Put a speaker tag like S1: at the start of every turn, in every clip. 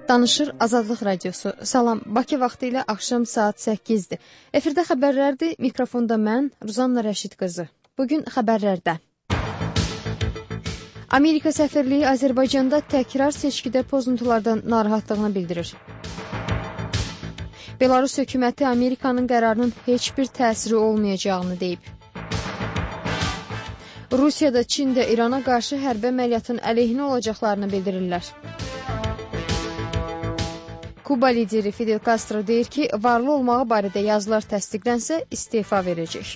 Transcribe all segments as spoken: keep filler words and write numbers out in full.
S1: Danışır Azadlıq Radiosu. Salam, Bakı vaxtı ilə axşam saat səkkizdir. Efirdə xəbərlərdir, mikrofonda mən, Ruzanna Rəşid qızı. Bugün xəbərlərdə. Amerika səfirliyi Azərbaycanda təkrar seçkidə pozuntulardan narahatlığını bildirir. Belarus hökuməti Amerikanın qərarının heç bir təsiri olmayacağını deyib. Rusiyada, Çində İrana qarşı hərbi əməliyyatın əleyhinə olacaqlarını bildirirlər. Kuba lideri Fidel Castro deyir ki, varlı olmağı barədə yazılar təsdiqlənsə istefa verəcək.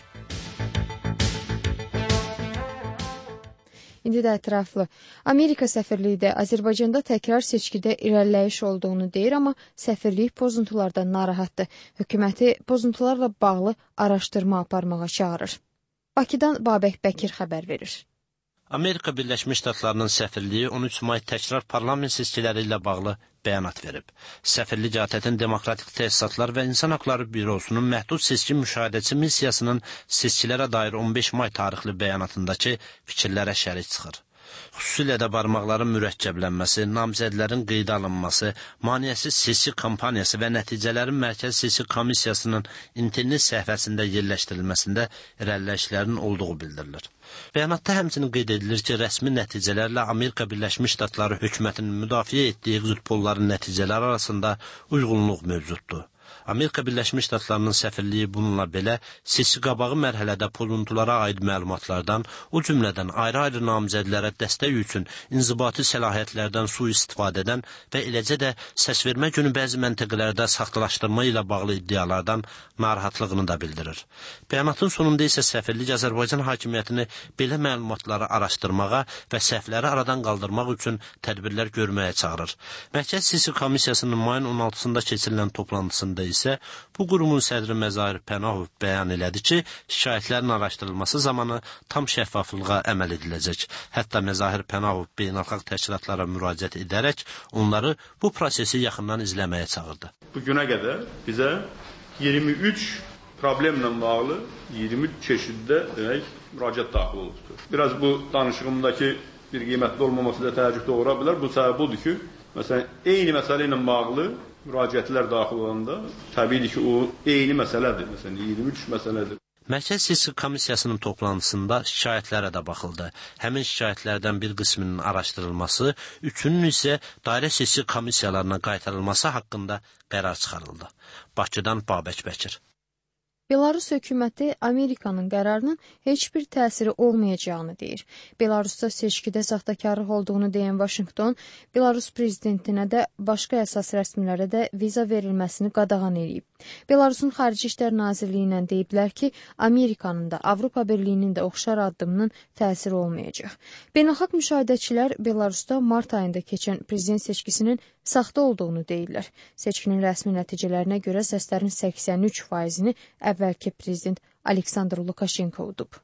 S1: İndi də ətraflı. Amerika səfirliyi də Azərbaycanda təkrar seçkidə irəliləyiş olduğunu deyir, amma səfirlik pozuntulardan narahatdır. Hökuməti pozuntularla bağlı araşdırma aparmağa çağırır. Bakıdan Babək Bəkir xəbər verir.
S2: Amerika Birləşmiş Ştatlarının səfirliyi on üç may təkrar parlament seçkiləri ilə bağlı bəyanat verib. Səfirlik ATƏT-in Demokratik Təsisatlar və İnsan Haqları Bürosunun məhdud seçki müşahidəçi missiyasının seçkilərə dair on beş may tarixli bəyanatındakı fikirlərə şərik çıxır. Xüsusilə də barmaqların mürəkkəblənməsi, namizədlərin qeydə alınması, maneəsiz seçki kampaniyası və nəticələrin Mərkəzi Seçki Komissiyasının internet səhifəsində yerləşdirilməsində irəliləyişlərin olduğu bildirilir. Bəyanatda həmçinin qeyd edilir ki, rəsmi nəticələrlə Amerika Birləşmiş Ştatları hökumətinin müdafiə etdiyi qüdpolların nəticələri arasında uyğunluq mövcuddur. Amerika Birləşmiş Ştatlarının səfirliyi bununla belə seçki qabağı mərhələdə pozuntulara aid məlumatlardan, o cümlədən ayrı-ayrı namizədlərə dəstək üçün inzibati səlahiyyətlərdən sui-istifadə edən və eləcə də səsvermə günü bəzi məntəqələrdə saxtalaşdırma ilə bağlı iddialardan narahatlığını da bildirir. Bəyanatın sonunda isə səfirlik Azərbaycan hakimiyyətini belə məlumatları araşdırmağa və səhvləri aradan qaldırmaq üçün tədbirlər görməyə çağırır. Mərkəzi Seçki Komissiyasının mayın on altısında keçirilən toplantısında isə bu qurumun sədri Məzahir Pənahov bəyan elədi ki, şikayətlərin araşdırılması zamanı tam şəffaflığa əməl ediləcək. Hətta Məzahir Pənahov beynəlxalq təşkilatlara müraciət edərək onları bu prosesi yaxından izləməyə çağırdı.
S3: Bu günə qədər bizə iyirmi üç problemlə bağlı iyirmi üç çeşiddə demək müraciət daxil olubdur. Biraz bu danışığımdakı bir qiymətli olmaması da təəccüb doğura bilər. Bu səbəb budur ki, məsələn, eyni məsələ ilə bağlı müraciətlər daxil olanda təbii ki, o eyni məsələdir. Məsələn, iyirmi üç məsələdir.
S2: Mərkəzi Seçki Komissiyasının toplantısında şikayətlərə də baxıldı. Həmin şikayətlərdən bir qisminin araşdırılması, üçünün isə dairə seçki komissiyalarına qaytarılması haqqında qərar çıxarıldı. Bakıdan Babək Bəkir.
S1: Belarus hökuməti Amerikanın qərarının heç bir təsiri olmayacağını deyir. Belarusda seçkidə saxtakarlıq olduğunu deyən Vaşinqton, Belarus prezidentinə də başqa əsas rəsmilərə də viza verilməsini qadağan edib. Belarusun Xarici İşlər Nazirliyindən deyiblər ki, Amerikanın da, Avropa Birliyinin də oxşar addımının təsiri olmayacaq. Beynəlxalq müşahidəçilər Belarusda mart ayında keçən prezident seçkisinin saxta olduğunu deyirlər. Seçkinin rəsmi nəticələrinə görə səslərin səksən üç faizini əvvəlki prezident Aleksandr Lukashenko udub.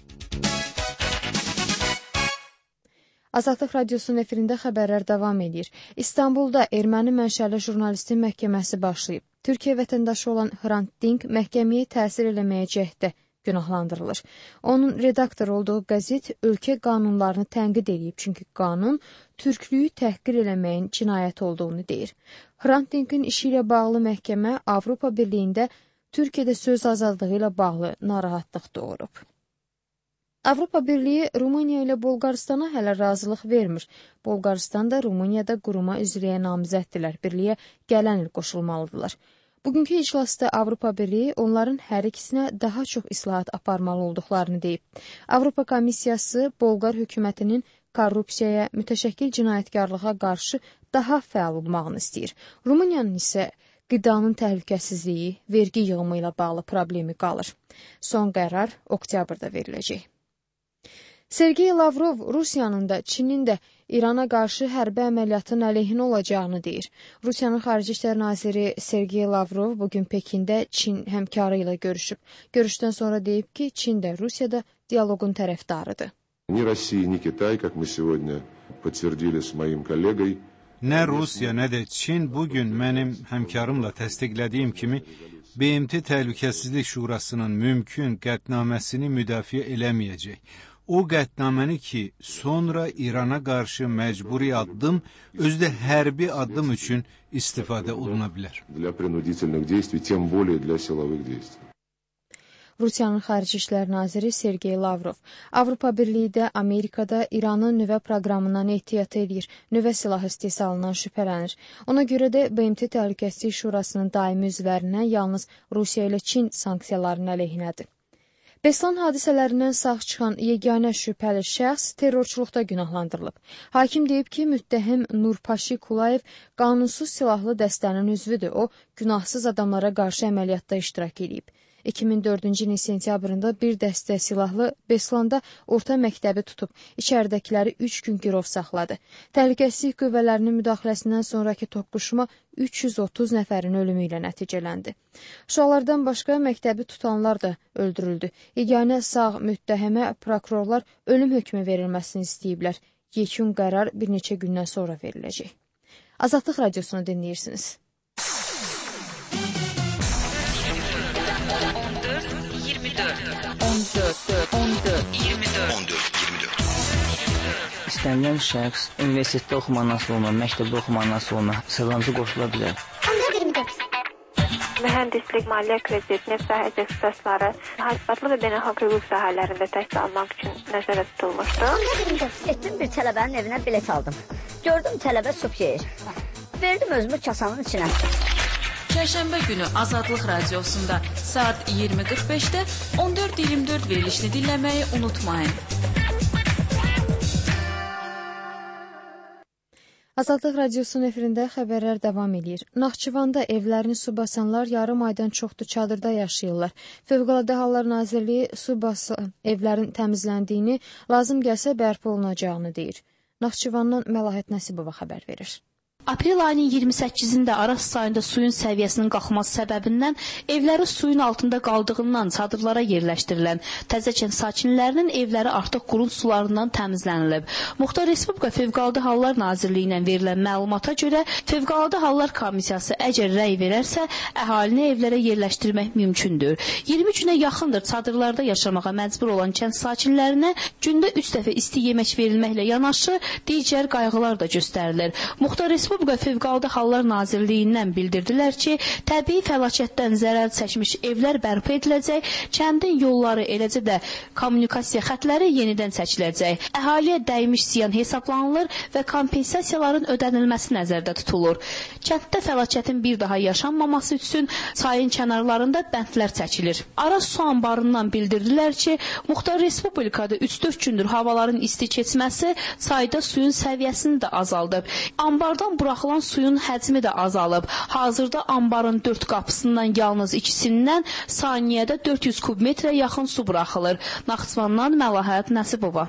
S1: Azadlıq Radiosunun efirində xəbərlər davam edir. İstanbulda erməni mənşəli jurnalistin məhkəməsi başlayıb. Türkiyə vətəndaşı olan Hrant Dink məhkəməyə təsir eləməyəcəkdə günahlandırılır. Onun redaktor olduğu qəzet ölkə qanunlarını tənqid edib, çünki qanun türklüyü təhqir eləməyin cinayət olduğunu deyir. Hrant Dinkin işi ilə bağlı məhkəmə Avropa Birliyində Türkiyədə söz azadlığı ilə bağlı narahatlıq doğurub. Avropa Birliyi Rumıniya ilə Bolqaristana hələ razılıq vermir. Bolqaristan da Rumuniyada quruma üzrəyə namizəddirlər. Birliyə gələn il qoşulmalıdırlar. Bugünkü iclasda Avropa Birliyi onların hər ikisinə daha çox islahat aparmalı olduqlarını deyib. Avropa Komissiyası Bolqar hökumətinin korrupsiyaya, mütəşəkkil cinayətkarlığa qarşı daha fəal olmağını istəyir. Rumıniyanın isə qidanın təhlükəsizliyi, vergi yığımı ilə bağlı problemi qalır. Son qərar oktyabrda veriləcək. Sergey Lavrov Rusiyanın da, Çinin də İrana qarşı hərbi əməliyyatın əleyhinə olacağını deyir. Rusiyanın Xarici İşlər Naziri Sergey Lavrov bugün Pekində Çin həmkarı ilə görüşüb. Görüşdən sonra deyib ki, Çin də Rusiyada dialoqun tərəfdarıdır.
S4: Ni Rusiya, ni Kitay, как мы сегодня подтвердили с моим коллегой,
S5: Nə Rusiya, nə də Çin bugün mənim həmkarımla təsdiqlədiyim kimi B M T Təhlükəsizlik Şurasının mümkün qətnaməsini müdafiə eləməyəcək. o qətnaməni ki, sonra İrana qarşı məcburi addım, özü də hərbi addım üçün istifadə oluna bilər.
S4: Для принудительных действий, тем более для силовых действий.
S1: Rusiyanın Xarici İşlər Naziri Sergey Lavrov, Avropa Birliyi də Amerikada İranın nüvə proqramından ehtiyat edir, nüvə silahı istehsalından şübhələnir. Ona görə də B M T Təhlükəsizlik Şurasının daimi üzvlərindən yalnız Rusiya ilə Çin sanksiyalarının əleyhinədir. Beslan hadisələrindən sağ çıxan yeganə şübhəli şəxs terrorçuluqda günahlandırılıb. Hakim deyib ki, müttəhim Nurpaşi Kulayev qanunsuz silahlı dəstənin üzvüdür. O, günahsız adamlara qarşı əməliyyatda iştirak edib. iki min dördüncü ilin sentyabrında bir dəstə silahlı Beslanda orta məktəbi tutub, içəridəkiləri üç gün girov saxladı. Təhlükəsizlik qüvvələrinin müdaxiləsindən sonraki toqquşma üç yüz otuz nəfərin ölümü ilə nəticələndi. Uşaqlardan başqa məktəbi tutanlar da öldürüldü. Yeganə sağ müttəhimə prokurorlar ölüm hökmü verilməsini istəyiblər. Yekun qərar bir neçə gündən sonra veriləcək. Azadlıq radiosunu dinləyirsiniz.
S6: İstənilən şəxs universitetdə oxumaq nasıl olma, məktəbdə oxumaq nasıl olma, sırlancı qoşula bilər.
S7: Mühəndislik, maliyyə kredit, neft sahəsi ixtisasları, hasibatlı və beynəlxalq hüquq sahələrində təhsil almaq üçün nəzərdə tutulmuşdur.
S8: Etdim bir tələbənin evinə bilet aldım. Gördüm tələbə sup yeyir. Verdim özümü kasanın içinə.
S9: Çərşənbə günü Azadlıq Radiosunda saat iyirmi qırx beşdə on dörd iyirmi dörd verilişini dinləməyi unutmayın.
S1: Azadlıq Radiosunun efirində xəbərlər davam edir. Naxçıvanda evlərini su basanlar yarım aydan çoxdur çadırda yaşayırlar. Fövqəladə Hallar Nazirliyi su basan evlərin təmizləndiyini, lazım gəlsə bərpa olunacağını deyir. Naxçıvandan Məlahət Nəsibova xəbər verir.
S10: Aprel ayının iyirmi səkkizində Araz çayında suyun səviyyəsinin qalxması səbəbindən evləri suyun altında qaldığından çadırlara yerləşdirilən Təzəkən sakinlərinin evləri artıq qurun sularından təmizlənilib. Muxtar Respublika Fövqəladə Hallar Nazirliyindən verilən məlumata görə Fövqəladə Hallar Komissiyası əgər rəy verərsə, əhalini evlərə yerləşdirmək mümkündür. iyirmi günə yaxındır çadırlarda yaşamağa məcbur olan kənd sakinlərinə gündə üç dəfə isti yemək verilməklə yanaşı digər qayğılar da göstərilir. Muxtar Respublika Respublika Fövqəladə Hallar Nazirliyindən bildirdilər ki, təbii fəlakətdən zərər çəkmiş evlər bərpa ediləcək, kəndin yolları, eləcə də kommunikasiya xətləri yenidən çəkiləcək. Əhaliyə dəymiş ziyan hesablanılır və kompensasiyaların ödənilməsi nəzərdə tutulur. Kənddə fəlakətin bir daha yaşanmaması üçün çayın kənarlarında bəndlər çəkilir. Araz su anbarından bildirdilər ki, Muxtar Respublikada üç dörd gündür havaların isti keçməsi çayda suyun səviyyəsini də azaldıb. Ambardan buraxılan suyun həcmi də azalıb. Hazırda ambarın dörd qapısından yalnız ikisindən saniyədə dörd yüz kub metrə yaxın su buraxılır. Naxçıvandan Məlahət Nəsibova.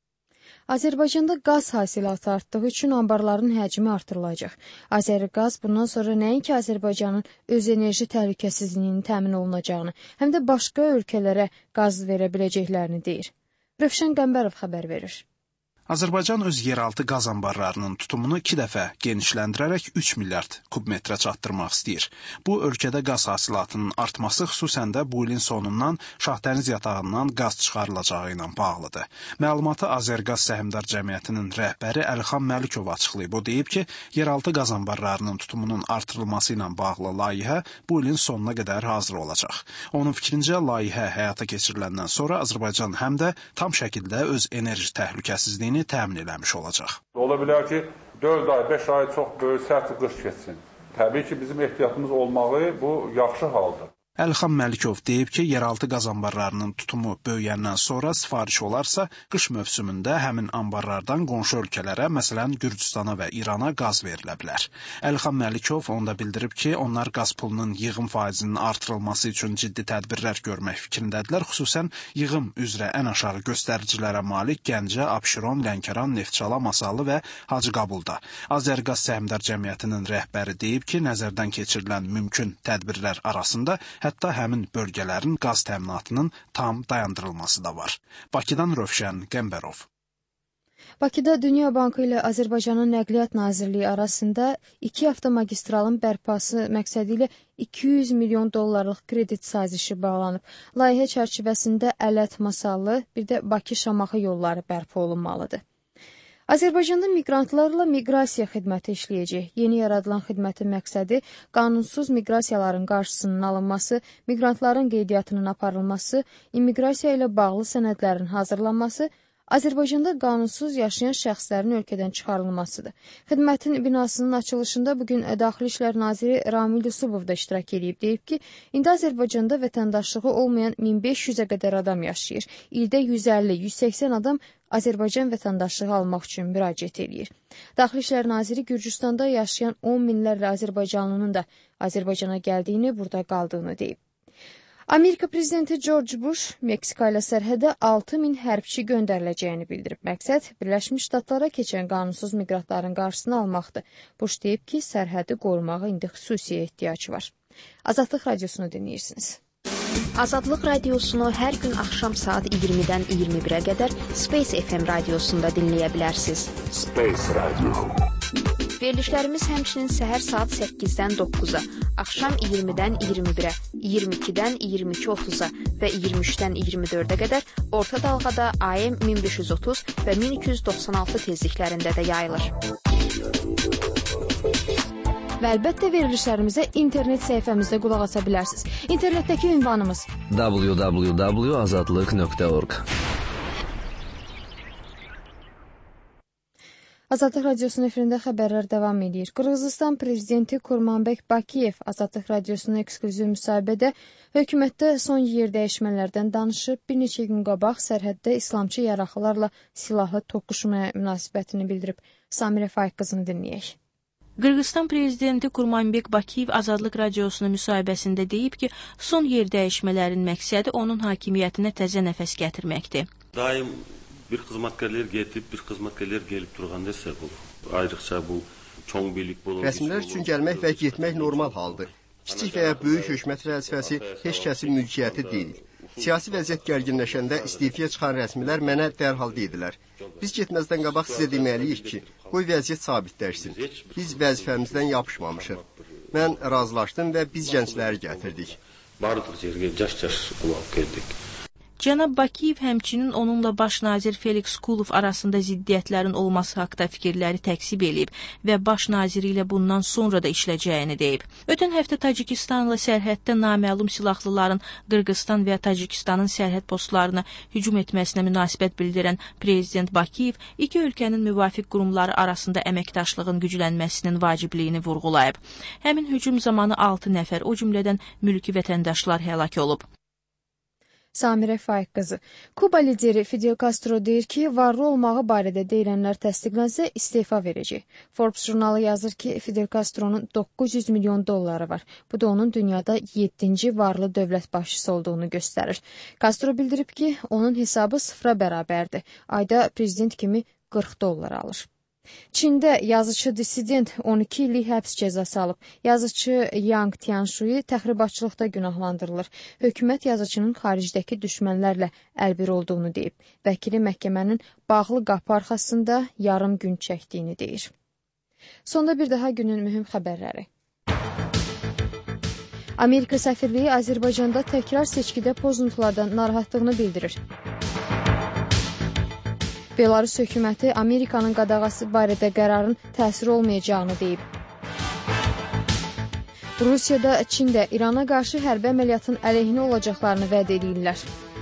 S1: Azərbaycanda qaz hasilatı artdığı üçün ambarların həcmi artırılacaq. Azərqaz bundan sonra nəinki Azərbaycanın öz enerji təhlükəsizliyinin təmin olunacağını, həm də başqa ölkələrə qaz verə biləcəklərini deyir. Rövşən Qəmbərov xəbər verir.
S11: Azərbaycan öz yeraltı qaz anbarlarının tutumunu iki dəfə genişləndirərək üç milyard kubmetrə çatdırmaq istəyir. Bu, ölkədə qaz hasilatının artması xüsusən də bu ilin sonundan Şahdəniz yatağından qaz çıxarılacağı ilə bağlıdır. Məlumatı Azərqaz Səhmdar Cəmiyyətinin rəhbəri Əlixan Məlikov açıqlayıb. O deyib ki, yeraltı qaz anbarlarının tutumunun artırılması ilə bağlı layihə bu ilin sonuna qədər hazır olacaq. Onun fikrincə, layihə həyata keçiriləndən sonra Azərbaycan həm də tam şəkildə öz enerji təhlükəsizliyini təmin eləmiş olacaq.
S12: Ola bilər ki, dörd ay, beş ay çox böyük sərt qış keçsin. Təbii ki, bizim ehtiyatımız olmağı bu yaxşı haldır.
S11: Əlixan Məlikov deyib ki, yeraltı qaz anbarlarının tutumu böyüyəndən sonra sifariş olarsa, qış mövsümündə həmin anbarlardan qonşu ölkələrə, məsələn, Gürcüstana və İrana qaz verilə bilər. Əlixan Məlikov onda bildirib ki, onlar qaz pulunun yığım faizinin artırılması üçün ciddi tədbirlər görmək fikrindədirlər, xüsusən yığım üzrə ən aşağı göstəricilərə malik Gəncə, Abşeron, Lənkəran, Neftçala, Masallı və Hacıqabulda. Azərqaz Səhmdar Cəmiyyətinin rəhbəri deyib ki, nəzərdən keçirilən mümkün tədbirlər arasında hətta həmin bölgələrin qaz təminatının tam dayandırılması da var. Bakıdan Rövşən Qəmbərov.
S1: Bakıda Dünya Bankı ilə Azərbaycanın Nəqliyyat Nazirliyi arasında iki avtomagistralın bərpası məqsədi ilə iki yüz milyon dollarlıq kredit sazişi bağlanıb. Layihə çərçivəsində Ələt Masallı, bir də Bakı-Şamaxı yolları bərpa olunmalıdır. Azərbaycanda miqrantlarla miqrasiya xidməti işləyəcək. Yeni yaradılan xidmətin məqsədi qanunsuz miqrasiyaların qarşısının alınması, miqrantların qeydiyyatının aparılması, immiqrasiya ilə bağlı sənədlərin hazırlanması, Azərbaycanda qanunsuz yaşayan şəxslərin ölkədən çıxarılmasıdır. Xidmətin binasının açılışında bugün Daxili İşlər Naziri Ramil Yusubov da iştirak edib. Deyib ki, indi Azərbaycanda vətəndaşlığı olmayan min beş yüzə qədər adam yaşayır. İldə yüz əlli yüz səksən adam Azərbaycan vətəndaşlığı almaq üçün müraciət edir. Daxili İşlər Naziri Gürcüstanda yaşayan on minlərlə Azərbaycanlının da Azərbaycana gəldiyini, burada qaldığını deyib. Amerika prezidenti George Bush Meksika ilə sərhədə altı min hərbçi göndəriləcəyini bildirib. Məqsəd Birləşmiş Ştatlara keçən qanunsuz miqrantların qarşısını almaqdır. Bush deyib ki, sərhədi qorumağa indi xüsusiyə ehtiyac var. Azadlıq radiosunu dinləyirsiniz.
S13: Azadlıq radiosunu hər gün axşam saat iyirmidən iyirmi birə qədər Space F M radiosunda dinləyə bilərsiniz. Space Radio. Verilişlərimiz həmçinin səhər saat səkkizdən doqquza, axşam iyirmidən iyirmi birə, iyirmi ikidən iyirmi iki otuz'a və iyirmi üçdən iyirmi dördə qədər orta dalğada A M min beş yüz otuz və min iki yüz doxsan altı tezliklərində də yayılır.
S1: Və əlbəttə verilişlərimizə internet səhifəmizdə qulaq asa bilərsiniz. İnternetdəki ünvanımız w w w nöqtə azadlıq nöqtə org. Azadlıq Radiosunun efirində xəbərlər davam edir. Qırğızistan prezidenti Kurmanbek Bakiyev Azadlıq Radiosuna eksklüziv müsahibədə hökumətdə son yer dəyişmələrdən danışıb, bir neçə gün qabaq sərhəddə islamçı yaraqlılarla silahlı toqquşmaya münasibətini bildirib. Samirə Faiq qızını dinləyək.
S14: Qırğızistan prezidenti Kurmanbek Bakiyev Azadlıq Radiosuna müsahibəsində deyib ki, son yer dəyişmələrin məqsədi onun hakimiyyətinə təzə nəfəs gətirməkdir.
S15: Daim bir xizmətkarlar getib, bir xizmətkarlar gəlib durğanda isə bu, ayrıqca bu çoğ birlik bulunur.
S16: Rəsmilər üçün gəlmək və getmək normal haldır. Kiçik və ya böyük hökumət vəzifəsi heç kəsin mülkiyyəti deyil. Siyasi vəziyyət gərginləşəndə istifiyə çıxan rəsmilər mənə dərhal dedilər. Biz getməzdən qabaq sizə deməliyik ki, qoy vəziyyət sabitləşsin. Biz vəzifəmizdən yapışmamışıq. Mən razılaşdım və biz gəncləri gətirdik.
S15: Bardıq yerə caş-caş olaq gəldik.
S14: Cənab Bakiyev həmçinin onunla baş nazir Felix Kulov arasında ziddiyyətlərin olması haqda fikirləri təksib edib və baş naziri ilə bundan sonra da işləyəcəyini deyib. Ötən həftə Tacikistanla sərhəddə naməlum silahlıların Qırğızstan və Tacikistanın sərhəd postlarına hücum etməsinə münasibət bildirən prezident Bakiyev iki ölkənin müvafiq qurumları arasında əməkdaşlığın güclənməsinin vacibliyini vurğulayıb. Həmin hücum zamanı altı nəfər, o cümlədən mülki vətəndaşlar həlak olub.
S1: Samirə Faiq qızı. Kuba lideri Fidel Castro deyir ki, varlı olmağı barədə deyilənlər təsdiqlənsə istefa verəcək. Forbes jurnalı yazır ki, Fidel Castro'nun doqquz yüz milyon dolları var. Bu da onun dünyada yeddinci varlı dövlət başçısı olduğunu göstərir. Castro bildirib ki, onun hesabı sıfıra bərabərdir. Ayda prezident kimi qırx dollar alır. Çində yazıcı dissident on iki illik həbs cəzası alıb. Yazıcı Yang Tianshui təxribatçılıqda günahlandırılır. Hökumət yazıcının xaricdəki düşmənlərlə əlbir olduğunu deyib. Vəkili məhkəmənin bağlı qapı arxasında yarım gün çəkdiyini deyir. Sonda bir daha günün mühüm xəbərləri. Amerika səfirliyi Azərbaycanda təkrar seçkidə pozuntulardan narahatlığını bildirir. Belarus hökuməti Amerikanın qadağası barədə qərarın təsir olmayacağını deyib. Rusiyada, Çində İrana qarşı hərbi əməliyyatın əleyhinə olacaqlarını vəd edirlər.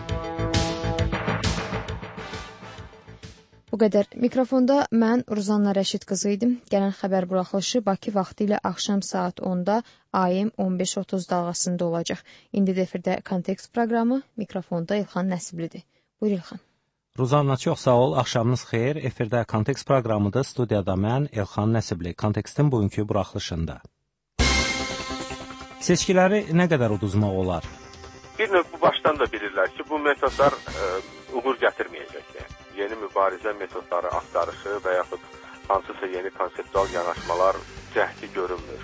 S1: Bu qədər. Mikrofonda mən Ruzanna Rəşid qızı idim. Gələn xəbər buraxılışı Bakı vaxtı ilə axşam saat onda A M on beş otuz dalğasında olacaq. İndi efirdə Kontekst proqramı, mikrofonda İlxan Nəsiblidir. Buyur İlxan.
S17: Ruzanna, çox sağ ol. Axşamınız xeyir. Efirdə Kontekst proqramıdır. Studiyada mən Elxan Nəsibli. Kontekstin bugünkü buraxılışında. Seçkiləri nə qədər uduzmaq olar?
S18: Bir növ bu başdan da bilirlər ki, bu metodlar ə, uğur gətirməyəcək. Yeni mübarizə metodları axtarışı və yaxud hansısa yeni konseptual yanaşmalar cəhdi görünmür.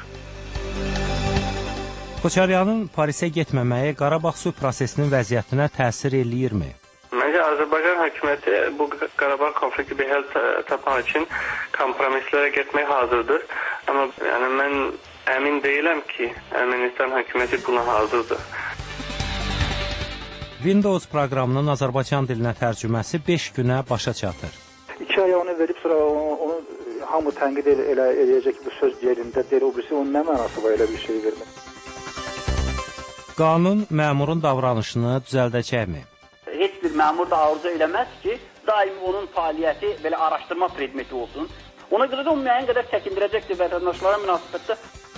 S17: Koçaryanın Parisə getməməyi Qarabağ sülh prosesinin vəziyyətinə təsir eləyirmi?
S18: Məncə
S19: Azərbaycan hökuməti bu Qarabağ konflikti bir həll tapan üçün kompromislərə getmək hazırdır. Amma yəni mən əmin deyiləm ki, Ermənistan hökuməti buna hazırdır.
S17: Windows proqramının Azərbaycan dilinə tərcüməsi beş günə başa çatır.
S20: İki ay onu verib sonra onu, onu hamı tənqid elə, elə eləyəcək ki, bu söz yerində deyil, o birisi onun nə mənası var elə bir şey vermək?
S17: Qanun məmurun davranışını düzəldəcəkmi?
S21: Heç bir məmur da arzu eləməz ki, daimi onun fəaliyyəti belə araşdırma predmeti olsun. Ona görə də o müəyyən qədər çəkindirəcəkdir vətəndaşlara münasibətdə.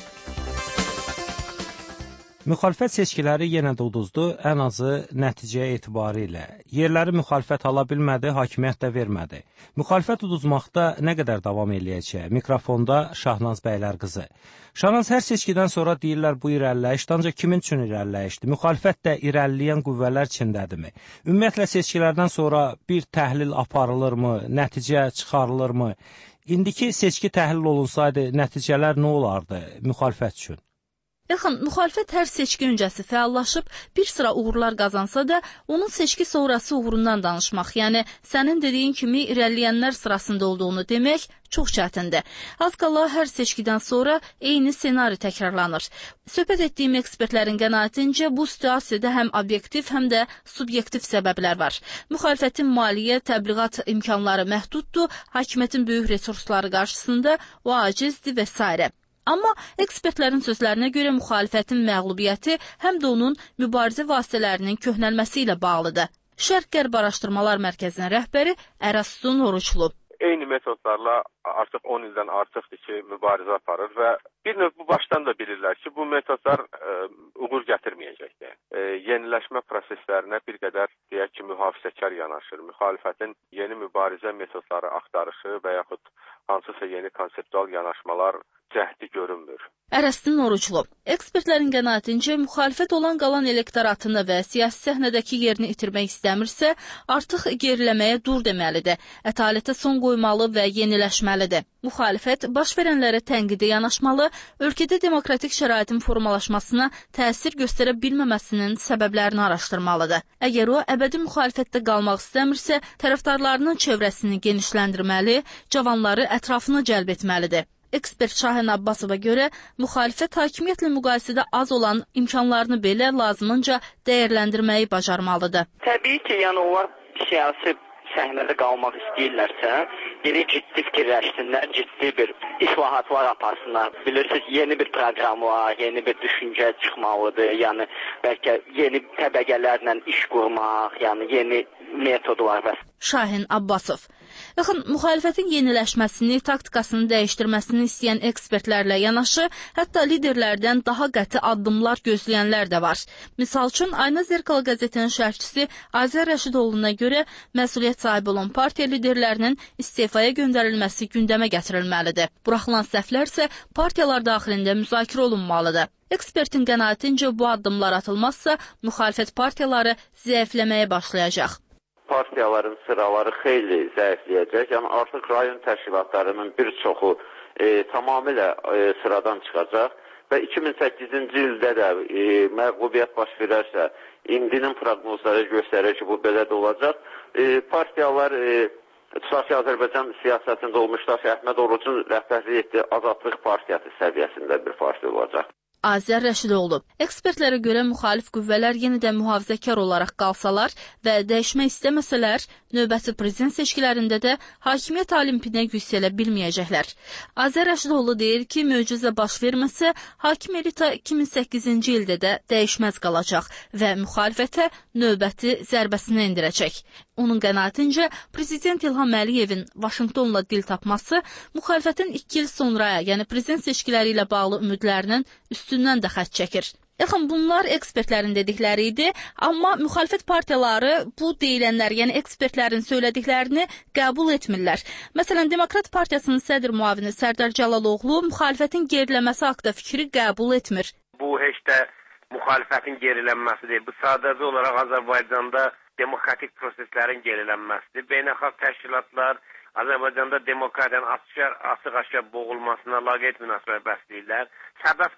S17: Müxalifət seçkiləri yenə də uduzdu, ən azı nəticə etibarı ilə. Yerləri müxalifət ala bilmədi, hakimiyyət də vermədi. Müxalifət uduzmaqda nə qədər davam eləyəcək? Mikrofonda Şahnaz Bəylər qızı. Şahnaz, hər seçkidən sonra deyirlər bu irəliləyişdir, ancaq kimin üçün irəliləyişdir? Müxalifət də irəliləyən qüvvələr içindədirmi? Ümumiyyətlə seçkilərdən sonra bir təhlil aparılırmı, nəticə çıxarılırmı? İndiki seçki təhlil olunsaydı nəticələr nə olardı müxalifət üçün?
S14: Yaxın, müxalifət hər seçki öncəsi fəallaşıb, bir sıra uğurlar qazansa da, onun seçki sonrası uğurundan danışmaq, yəni sənin dediyin kimi irəliləyənlər sırasında olduğunu demək çox çətindir. Az qala hər seçkidən sonra eyni ssenari təkrarlanır. Söhbət etdiyim ekspertlərin qənaətincə bu situasiyada həm obyektiv, həm də subyektiv səbəblər var. Müxalifətin maliyyə, təbliğat imkanları məhduddur, hakimiyyətin böyük resursları qarşısında o acizdir və s. Amma ekspertlərin sözlərinə görə müxalifətin məğlubiyyəti həm də onun mübarizə vasitələrinin köhnəlməsi ilə bağlıdır. Şərq-Qərb Araşdırmalar Mərkəzinin rəhbəri Ərassun Oruçlu.
S18: Eyni metodlarla artıq on ildən artıqdır ki, mübarizə aparır və bir növ bu başdan da bilirlər ki, bu metodlar ə, uğur gətirməyəcəkdir. Ə, yeniləşmə proseslərinə bir qədər deyək ki, mühafizəkar yanaşır. Müxalifətin yeni mübarizə metodları axtarışı və yaxud hansısa yeni konseptual yanaşmalar cəhdi görünmür.
S14: Ərastin Oruçlu. Ekspertlərin qənaətincə müxalifət olan qalan elektoratını və siyasi səhnədəki yerini itirmək istəmirsə, artıq geriləməyə dur deməlidir. Ədalətə son qoymalı və yeniləşməlidir. Müxalifət baş verənlərə tənqidi yanaşmalı, ölkədə demokratik şəraitin formalaşmasına təsir göstərə bilməməsinin səbəblərini araşdırmalıdır. Əgər o, əbədi müxalifətdə qalmaq istəmirsə, tərəfdarlarının çevrəsini genişləndirməli, cavanları ətrafına cəlb etməlidir. Ekspert Şahin Abbasova görə müxalifət hakimiyyətlə müqayisədə az olan imkanlarını belə lazımınca dəyərləndirməyi bacarmalıdır.
S21: Təbii ki, yəni onlar siyasi səhnədə qalmaq istəyirlərsə, yeni ciddi fikirləşsinlər, ciddi bir islahatlar aparsınlar. Bilirsiniz, yeni bir proqram var, yeni bir düşüncə çıxmalıdır, yəni bəlkə yeni təbəqələrlə iş qurmaq, yəni yeni metodlar və
S14: Şahin Abbasov. Yaxın, müxalifətin yeniləşməsini, taktikasını dəyişdirməsini istəyən ekspertlərlə yanaşı, hətta liderlərdən daha qəti addımlar gözləyənlər də var. Misal üçün, Ayna Zerkala qəzetinin şərhçisi Azər Rəşidoğlu'na görə məsuliyyət sahibi olan partiya liderlərinin istefaya göndərilməsi gündəmə gətirilməlidir. Buraxılan səhvlər isə partiyalar daxilində müzakirə olunmalıdır. Ekspertin qənaətincə bu addımlar atılmazsa, müxalifət partiyaları zəifləməyə başlayacaq.
S22: Partiyaların sıraları xeyli zəifləyəcək. Yəni artıq rayon təşkilatlarının bir çoxu e, tamamilə e, sıradan çıxacaq və iki min səkkizinci ildə də e, məğlubiyyət baş verərsə, indinin proqnozları göstərir ki, bu belə də olacaq. E, partiyalar e, tutaq ki, Azərbaycan siyasətində olmuşlar ki, Əhməd Orucun rəhbərlik etdiyi Azadlıq Partiyası səviyyəsində bir partiya olacaq.
S14: Azər Rəşidoğlu. Ekspertlərə görə müxalif qüvvələr yenidən mühafizəkar olaraq qalsalar və dəyişmək istəməsələr, növbəti prezident seçkilərində də hakimiyyət olimpinə yüksələ bilməyəcəklər. Azər Rəşidoğlu deyir ki, möcüzə baş verməsə, hakim elita iki min səkkizinci ildə də dəyişməz qalacaq və müxalifətə növbəti zərbəsini endirəcək. Onun qənaətincə, Prezident İlham Əliyevin Vaşinqtonla dil tapması müxalifətin iki il sonraya, yəni prezident seçkiləri ilə bağlı ümidlərinin üstündən də xətt çəkir. Yaxın, bunlar ekspertlərin dedikləri idi, amma müxalifət partiyaları bu deyilənlər, yəni ekspertlərin söylədiklərini qəbul etmirlər. Məsələn, Demokrat Partiyasının sədr müavini Sərdar Cəlaloğlu müxalifətin geriləməsi haqda fikri qəbul etmir.
S23: Bu heç də müxalifətin gerilənməsidir. Bu sadəcə olaraq Azərbaycanda demokratik proseslərin gerilənməsidir. Beynəlxalq təşkilatlar Azərbaycanda demokratiyanın açıq-aşkar boğulmasına laqeyd münasibət bəsləyirlər. Səbəb də